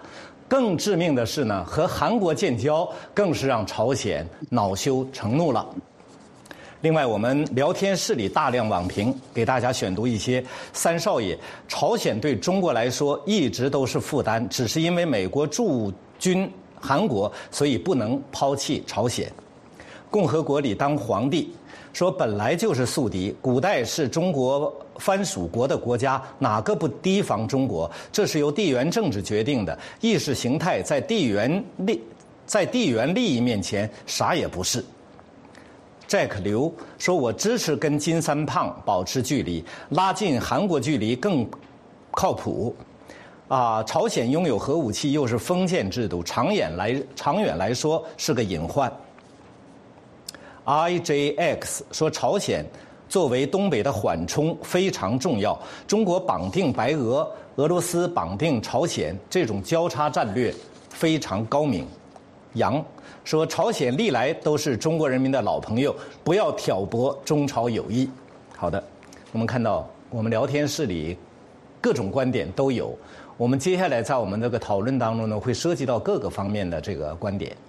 更致命的是呢，和韩国建交更是让朝鲜恼羞成怒了。另外，我们聊天室里大量网评，给大家选读一些。三少爷，朝鲜对中国来说一直都是负担，只是因为美国驻军韩国，所以不能抛弃朝鲜。共和国里当皇帝，说本来就是宿敌，古代是中国藩属国的国家，哪个不提防中国？这是由地缘政治决定的，意识形态在地缘利在地缘利益面前啥也不是。Jack 刘说：“我支持跟金三胖保持距离，拉近韩国距离更靠谱。啊，朝鲜拥有核武器，又是封建制度，长远来长远来说是个隐患。” I J X 说：“朝鲜作为东北的缓冲非常重要，中国绑定白俄，俄罗斯绑定朝鲜，这种交叉战略非常高明。”杨说：“朝鲜历来都是中国人民的老朋友，不要挑拨中朝友谊。”好的，我们看到我们聊天室里各种观点都有。我们接下来在我们这个讨论当中呢，会涉及到各个方面的这个观点。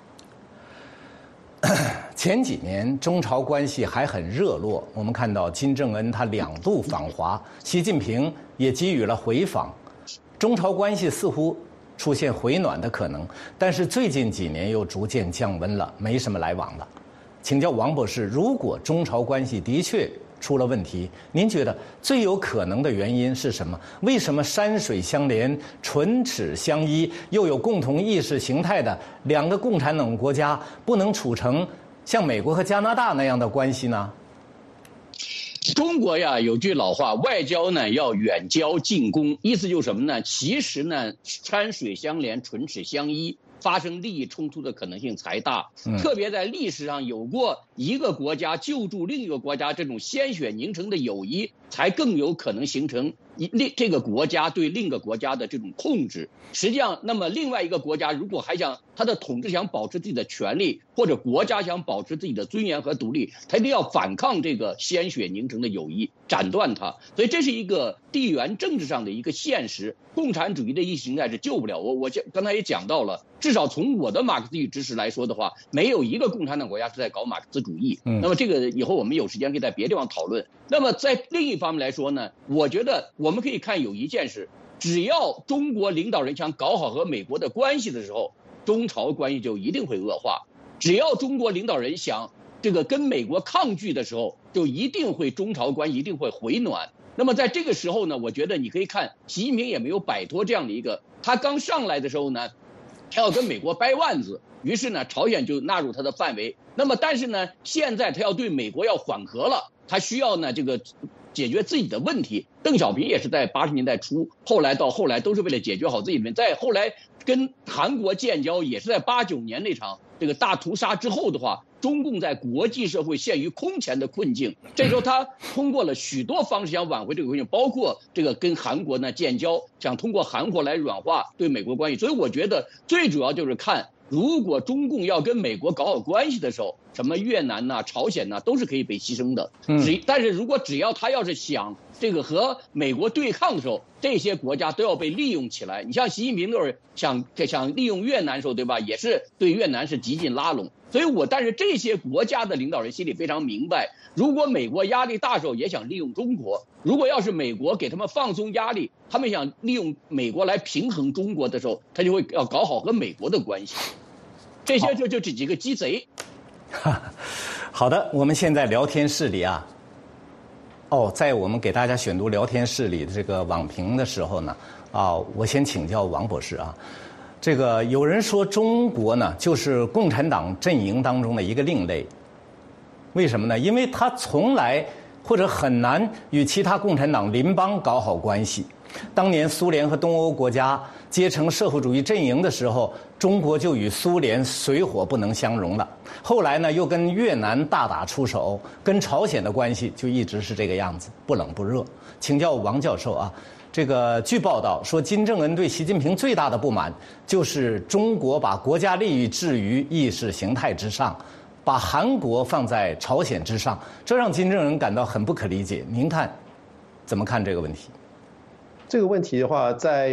前几年中朝关系还很热络，我们看到金正恩他两度访华，习近平也给予了回访，中朝关系似乎出现回暖的可能，但是最近几年又逐渐降温了，没什么来往了。请教王博士，如果中朝关系的确出了问题，您觉得最有可能的原因是什么？为什么山水相连、唇齿相依，又有共同意识形态的两个共产党国家不能处成像美国和加拿大那样的关系呢？ 中国呀有句老话，外交呢要远交近攻，意思就是什么呢？其实呢，山水相连，唇齿相依，发生利益冲突的可能性才大。嗯、特别在历史上有过一个国家救助另一个国家这种鲜血凝成的友谊，才更有可能形成另这个国家对另一个国家的这种控制。实际上，那么另外一个国家如果还想他的统治想保持自己的权利，或者国家想保持自己的尊严和独立，他一定要反抗这个鲜血凝成的友谊，斩断它。所以这是一个地缘政治上的一个现实。共产主义的意识形态是救不了我。我刚才也讲到了，至少从我的马克思主义知识来说的话，没有一个共产党国家是在搞马克思主义。嗯，那么这个以后我们有时间可以在别地方讨论。那么在另一方面来说呢，我觉得我们可以看有一件事，只要中国领导人想搞好和美国的关系的时候，中朝关系就一定会恶化；只要中国领导人想这个跟美国抗拒的时候，就一定会中朝关系一定会回暖。那么在这个时候呢，我觉得你可以看习近平也没有摆脱这样的一个，他刚上来的时候呢，他要跟美国掰腕子，于是呢朝鲜就纳入他的范围。那么但是呢，现在他要对美国要缓和了，他需要呢这个解决自己的问题。邓小平也是在八十年代初，后来到后来都是为了解决好自己的问题。再后来跟韩国建交，也是在八九年那场这个大屠杀之后的话，中共在国际社会陷于空前的困境。这时候他通过了许多方式想挽回这个困境，包括这个跟韩国呢建交，想通过韩国来软化对美国关系。所以我觉得最主要就是看，如果中共要跟美国搞好关系的时候，什么越南呐、朝鲜呐，都是可以被牺牲的。只但是如果只要他要是想这个和美国对抗的时候，这些国家都要被利用起来。你像习近平那会儿想想利用越南的时候，对吧？也是对越南是极尽拉拢。所以我但是这些国家的领导人心里非常明白，如果美国压力大的时候也想利用中国，如果要是美国给他们放松压力，他们想利用美国来平衡中国的时候，他就会要搞好和美国的关系。这些就就这几个鸡贼。 好的，我们现在聊天室里啊，哦，在我们给大家选读聊天室里的这个网评的时候呢，啊，我先请教王博士啊，这个有人说中国呢就是共产党阵营当中的一个另类，为什么呢？因为他从来或者很难与其他共产党邻邦搞好关系。当年苏联和东欧国家结成社会主义阵营的时候，中国就与苏联水火不能相容了。后来呢，又跟越南大打出手，跟朝鲜的关系就一直是这个样子，不冷不热。请教王教授啊，这个据报道说，金正恩对习近平最大的不满就是中国把国家利益置于意识形态之上，把韩国放在朝鲜之上，这让金正恩感到很不可理解。您看，怎么看这个问题？ 这个问题的话，在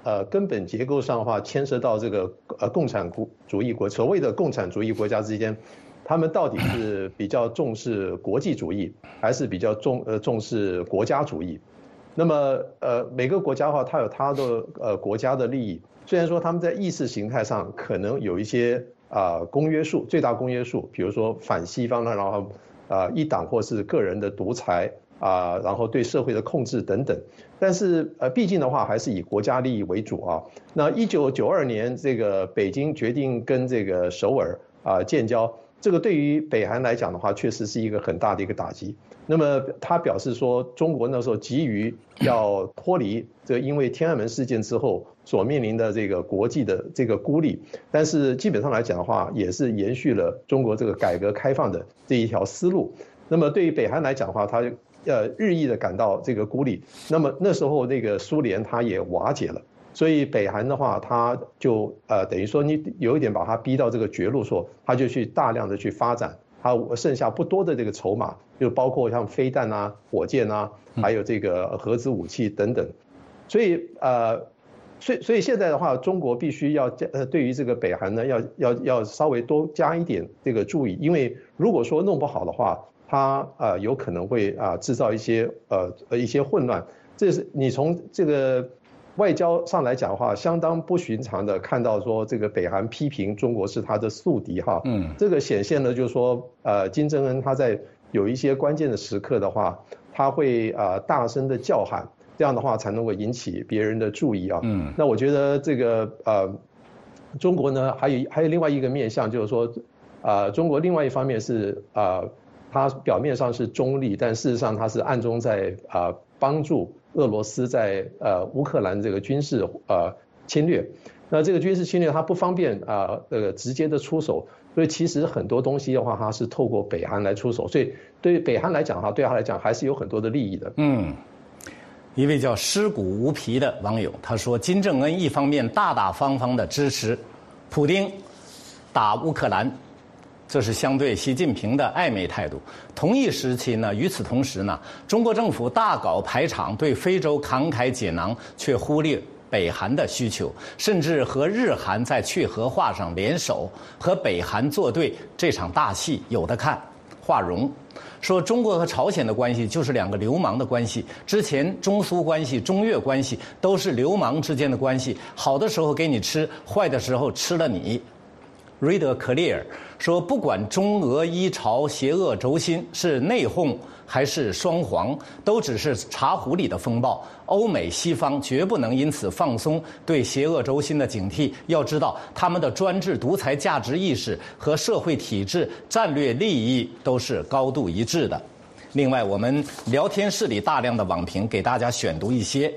呃根本结构上的话，牵涉到这个呃共产主义国，所谓的共产主义国家之间，他们到底是比较重视国际主义，还是比较重呃重视国家主义？那么呃每个国家的话，它有它的呃国家的利益，虽然说他们在意识形态上可能有一些啊、呃、公约数，最大公约数，比如说反西方的，然后啊、呃、一党或是个人的独裁。啊，然后对社会的控制等等，但是呃，毕竟的话还是以国家利益为主啊。那一九九二年，这个北京决定跟这个首尔啊建交，这个对于北韩来讲的话，确实是一个很大的一个打击。那么他表示说，中国那时候急于要脱离这个因为天安门事件之后所面临的这个国际的这个孤立，但是基本上来讲的话，也是延续了中国这个改革开放的这一条思路。那么对于北韩来讲的话，他呃，日益的感到这个孤立，那么那时候那个苏联它也瓦解了，所以北韩的话，它就呃等于说你有一点把它逼到这个绝路，说它就去大量的去发展它剩下不多的这个筹码，就包括像飞弹啊、火箭啊，还有这个核子武器等等，所以呃，所以所以现在的话，中国必须要呃对于这个北韩呢，要要要稍微多加一点这个注意，因为如果说弄不好的话。它呃有可能会啊制造一些呃呃一些混乱，这是你从这个外交上来讲的话，相当不寻常的看到说这个北韩批评中国是他的宿敌哈，嗯，这个显现了就是说呃金正恩他在有一些关键的时刻的话，他会啊大声的叫喊，这样的话才能够引起别人的注意啊，嗯，那我觉得这个呃中国呢还有还有另外一个面向就是说啊中国另外一方面是啊。它表面上是中立，但事实上它是暗中在啊帮助俄罗斯在呃乌克兰这个军事呃侵略。那这个军事侵略它不方便啊呃直接的出手，所以其实很多东西的话，它是透过北韩来出手。所以对于北韩来讲哈，对他来讲还是有很多的利益的。 嗯，一位叫尸骨无皮的网友他说，金正恩一方面大大方方的支持普丁打乌克兰。这是相对习近平的暧昧态度。同一时期呢，与此同时呢，中国政府大搞排场，对非洲慷慨解囊，却忽略北韩的需求，甚至和日韩在去核化上联手，和北韩作对，这场大戏有的看。华容说，中国和朝鲜的关系就是两个流氓的关系，之前中苏关系、中越关系都是流氓之间的关系，好的时候给你吃，坏的时候吃了你。Reader Clear 说，不管中俄伊朝邪恶轴心是内讧还是双簧，都只是茶壶里的风暴。欧美西方绝不能因此放松对邪恶轴心的警惕。要知道，他们的专制独裁价值意识和社会体制战略利益都是高度一致的。另外，我们聊天室里大量的网评给大家选读一些。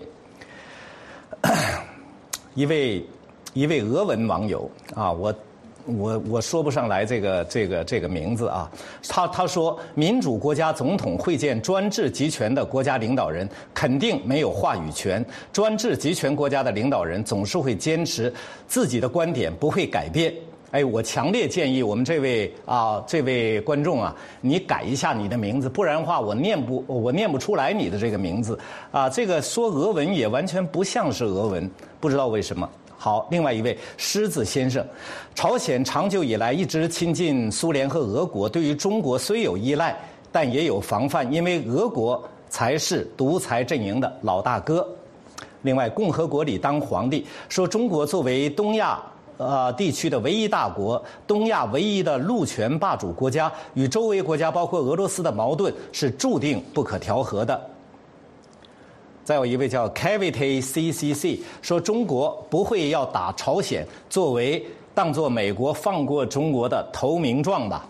一位一位俄文网友啊，我。我我说不上来这个这个这个名字啊，他他说，民主国家总统会见专制集权的国家领导人，肯定没有话语权。专制集权国家的领导人总是会坚持自己的观点，不会改变。哎，我强烈建议我们这位啊这位观众啊，你改一下你的名字，不然的话我念不我念不出来你的这个名字啊。这个说俄文也完全不像是俄文，不知道为什么。好，另外一位狮子先生，朝鲜长久以来一直亲近苏联和俄国，对于中国虽有依赖，但也有防范，因为俄国才是独裁阵营的老大哥。另外，共和国里当皇帝，说中国作为东亚呃地区的唯一大国，东亚唯一的陆权霸主国家，与周围国家包括俄罗斯的矛盾是注定不可调和的。再有一位叫 Cavity C C C 说，中国不会要打朝鲜作为当作美国放过中国的投名状吧。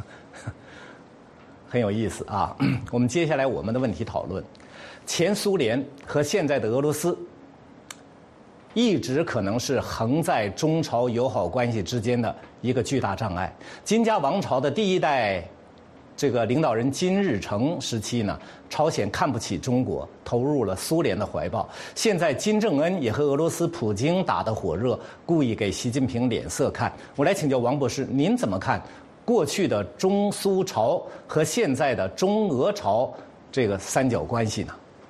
很有意思啊。我们接下来我们的问题讨论，前苏联和现在的俄罗斯一直可能是横在中朝友好关系之间的一个巨大障碍。金家王朝的第一代这个领导人金日成时期呢，朝鲜看不起中国，投入了苏联的怀抱。现在金正恩也和俄罗斯普京打得火热，故意给习近平脸色看。我来请教王博士，您怎么看过去的中苏朝和现在的中俄朝这个三角关系呢？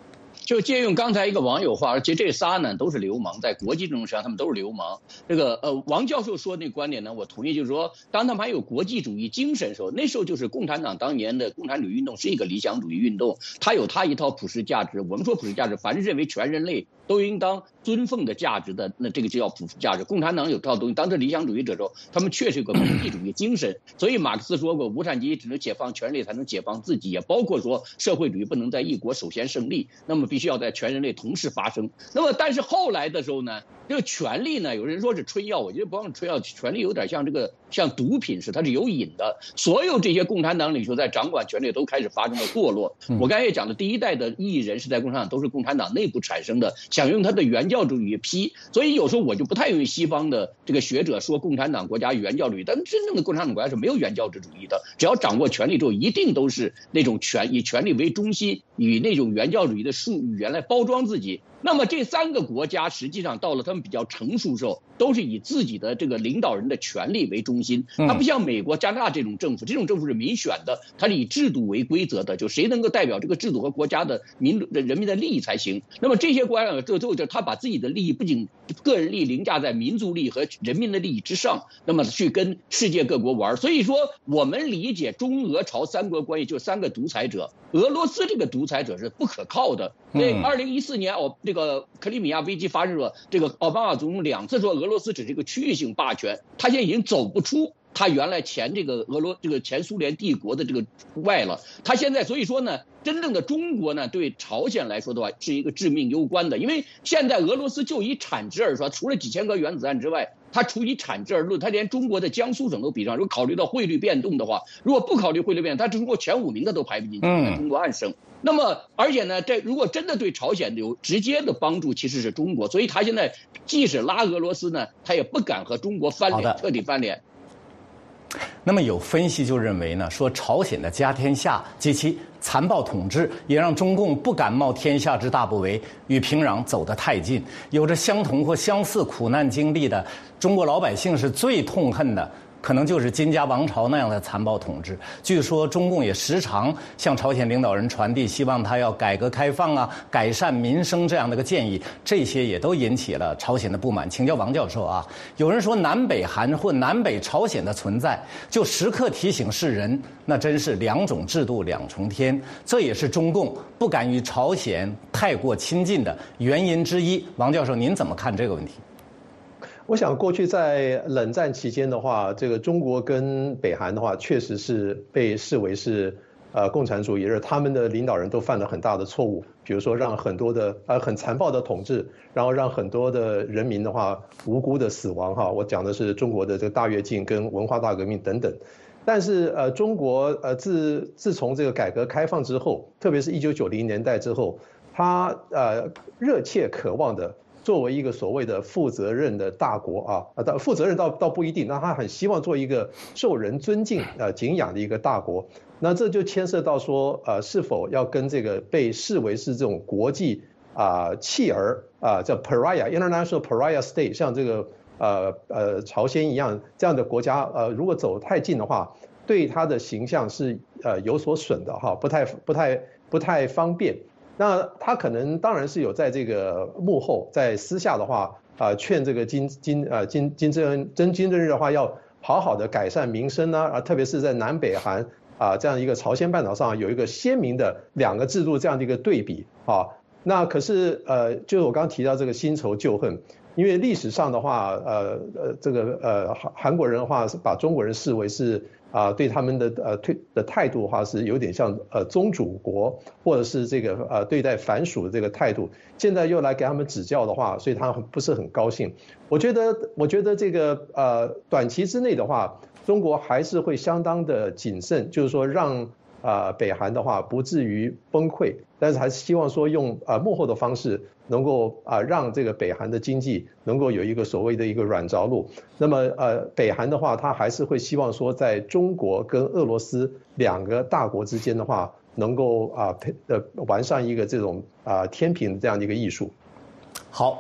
就借用刚才一个网友话，其实这仨呢都是流氓，在国际政治上他们都是流氓。这个呃，王教授说的那个观点呢，我同意，就是说，当他们还有国际主义精神的时候，那时候就是共产党当年的共产主义运动是一个理想主义运动，它有它一套普世价值。我们说普世价值，凡是认为全人类都应当尊奉的价值的，那这个就叫普世价值。共产党有套东西，当这理想主义者之后，他们确实有个国际主义精神。所以马克思说过，无产阶级只能解放全人类，才能解放自己，也包括说社会主义不能在一国首先胜利，那么必须要在全人类同时发生。那么但是后来的时候呢，这个权力呢，有人说是春药，我觉得不光是春药，权力有点像这个像毒品似的，它是有瘾的。所有这些共产党领袖在掌管权力都开始发生了堕落。我刚才也讲了，第一代的异议人士在共产党都是共产党内部产生的，想用他的原教旨主义批。所以有时候我就不太用西方的这个学者说共产党国家原教旨主义，但真正的共产党国家是没有原教旨主义的，只要掌握权力之后，一定都是那种权以权力为中心，以那种原教旨主义的术语言来包装自己。那么这三个国家实际上到了他们比较成熟的时候，都是以自己的这个领导人的权力为中心。它不像美国、加拿大这种政府，这种政府是民选的，它是以制度为规则的，就谁能够代表这个制度和国家的民的人民的利益才行。那么这些国家呢，最后就是他把自己的利益不仅个人利益凌驾在民族利益和人民的利益之上，那么去跟世界各国玩。所以说，我们理解中俄朝三国关系就三个独裁者，俄罗斯这个独裁者是不可靠的。所以二零一四年哦，这个克里米亚危机发生了，这个奥巴马总统两次说俄罗斯只是一个区域性霸权，他现在已经走不出他原来前这个俄罗这个前苏联帝国的这个外了。他现在所以说呢，真正的中国呢，对朝鲜来说的话是一个致命攸关的，因为现在俄罗斯就以产值而说，除了几千颗原子弹之外，它除以产值而论，它连中国的江苏省都比上。如果考虑到汇率变动的话，如果不考虑汇率变动，它中国前五名的都排不进去，中国暗省。那么，而且呢，这如果真的对朝鲜有直接的帮助，其实是中国。所以他现在即使拉俄罗斯呢，他也不敢和中国翻脸，彻底翻脸。 那么有分析就认为呢，说朝鲜的家天下及其残暴统治，也让中共不敢冒天下之大不韪，与平壤走得太近。有着相同或相似苦难经历的中国老百姓是最痛恨的，可能就是金家王朝那样的残暴统治。据说中共也时常向朝鲜领导人传递希望他要改革开放啊、改善民生这样的个建议，这些也都引起了朝鲜的不满。请教王教授啊，有人说南北韩或南北朝鲜的存在，就时刻提醒世人，那真是两种制度两重天。这也是中共不敢与朝鲜太过亲近的原因之一。王教授，您怎么看这个问题？ 我想过去在冷战期间的话，这个中国跟北韩的话，确实是被视为是呃共产主义，而他们的领导人都犯了很大的错误，比如说让很多的呃很残暴的统治，然后让很多的人民的话无辜的死亡哈。我讲的是中国的这个大跃进跟文化大革命等等。但是呃中国呃自自从这个改革开放之后，特别是一九九零年代之后，他呃热切渴望的。作为一个所谓的负责任的大国啊，啊，但负责任倒倒不一定，那他很希望做一个受人尊敬、呃敬仰的一个大国。那这就牵涉到说，呃，是否要跟这个被视为是这种国际啊弃儿啊叫 pariah、international pariah state， 像这个呃呃朝鲜一样这样的国家，呃，如果走太近的话，对他的形象是呃有所损的哈，不太不太不太方便。那他可能当然是有在这个幕后，在私下的话，啊、呃，劝这个金金呃金金正恩真金正日的话，要好好的改善民生呢，啊，特别是在南北韩啊、呃、这样一个朝鲜半岛上有一个鲜明的两个制度这样的一个对比啊。那可是呃，就是我刚刚提到这个新仇旧恨，因为历史上的话，呃呃这个呃韩韩国人的话是把中国人视为是。啊，对他们的呃推的态度的话是有点像呃宗主国，或者是这个呃对待凡属的这个态度。现在又来给他们指教的话，所以他不是很高兴。我觉得，我觉得这个呃短期之内的话，中国还是会相当的谨慎，就是说让啊、呃、北韩的话不至于崩溃，但是还是希望说用啊、呃、幕后的方式，能够啊、呃、让这个北韩的经济能够有一个所谓的一个软着陆。那么呃北韩的话，他还是会希望说，在中国跟俄罗斯两个大国之间的话，能够啊呃完善一个这种啊天平的这样的一个艺术。 好。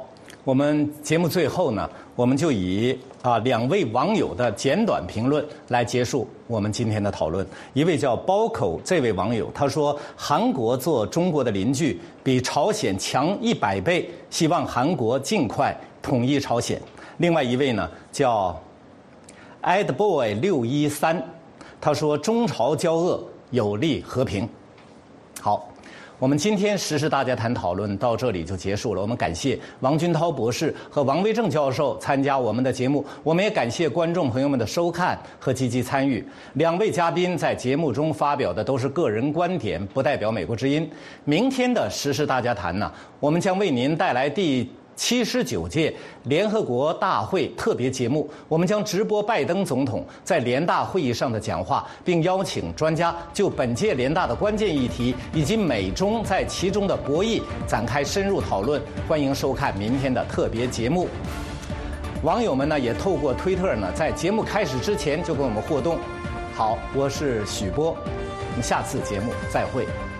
我们节目最后呢，我们就以啊两位网友的简短评论来结束我们今天的讨论。一位叫包口这位网友，他说韩国做中国的邻居比朝鲜强一百倍，希望韩国尽快统一朝鲜。另外一位呢叫 Adboy 六一三，他说中朝交恶有利和平。好。我们今天时事大家谈讨论到这里就结束了。我们感谢王军涛博士和王维正教授参加我们的节目，我们也感谢观众朋友们的收看和积极参与。两位嘉宾在节目中发表的都是个人观点，不代表美国之音。明天的时事大家谈呢，我们将为您带来第七十九届联合国大会特别节目，我们将直播拜登总统在联大会议上的讲话，并邀请专家就本届联大的关键议题以及美中在其中的博弈展开深入讨论。欢迎收看明天的特别节目。网友们呢也透过推特呢，在节目开始之前就跟我们互动。好，我是许波，我们下次节目再会。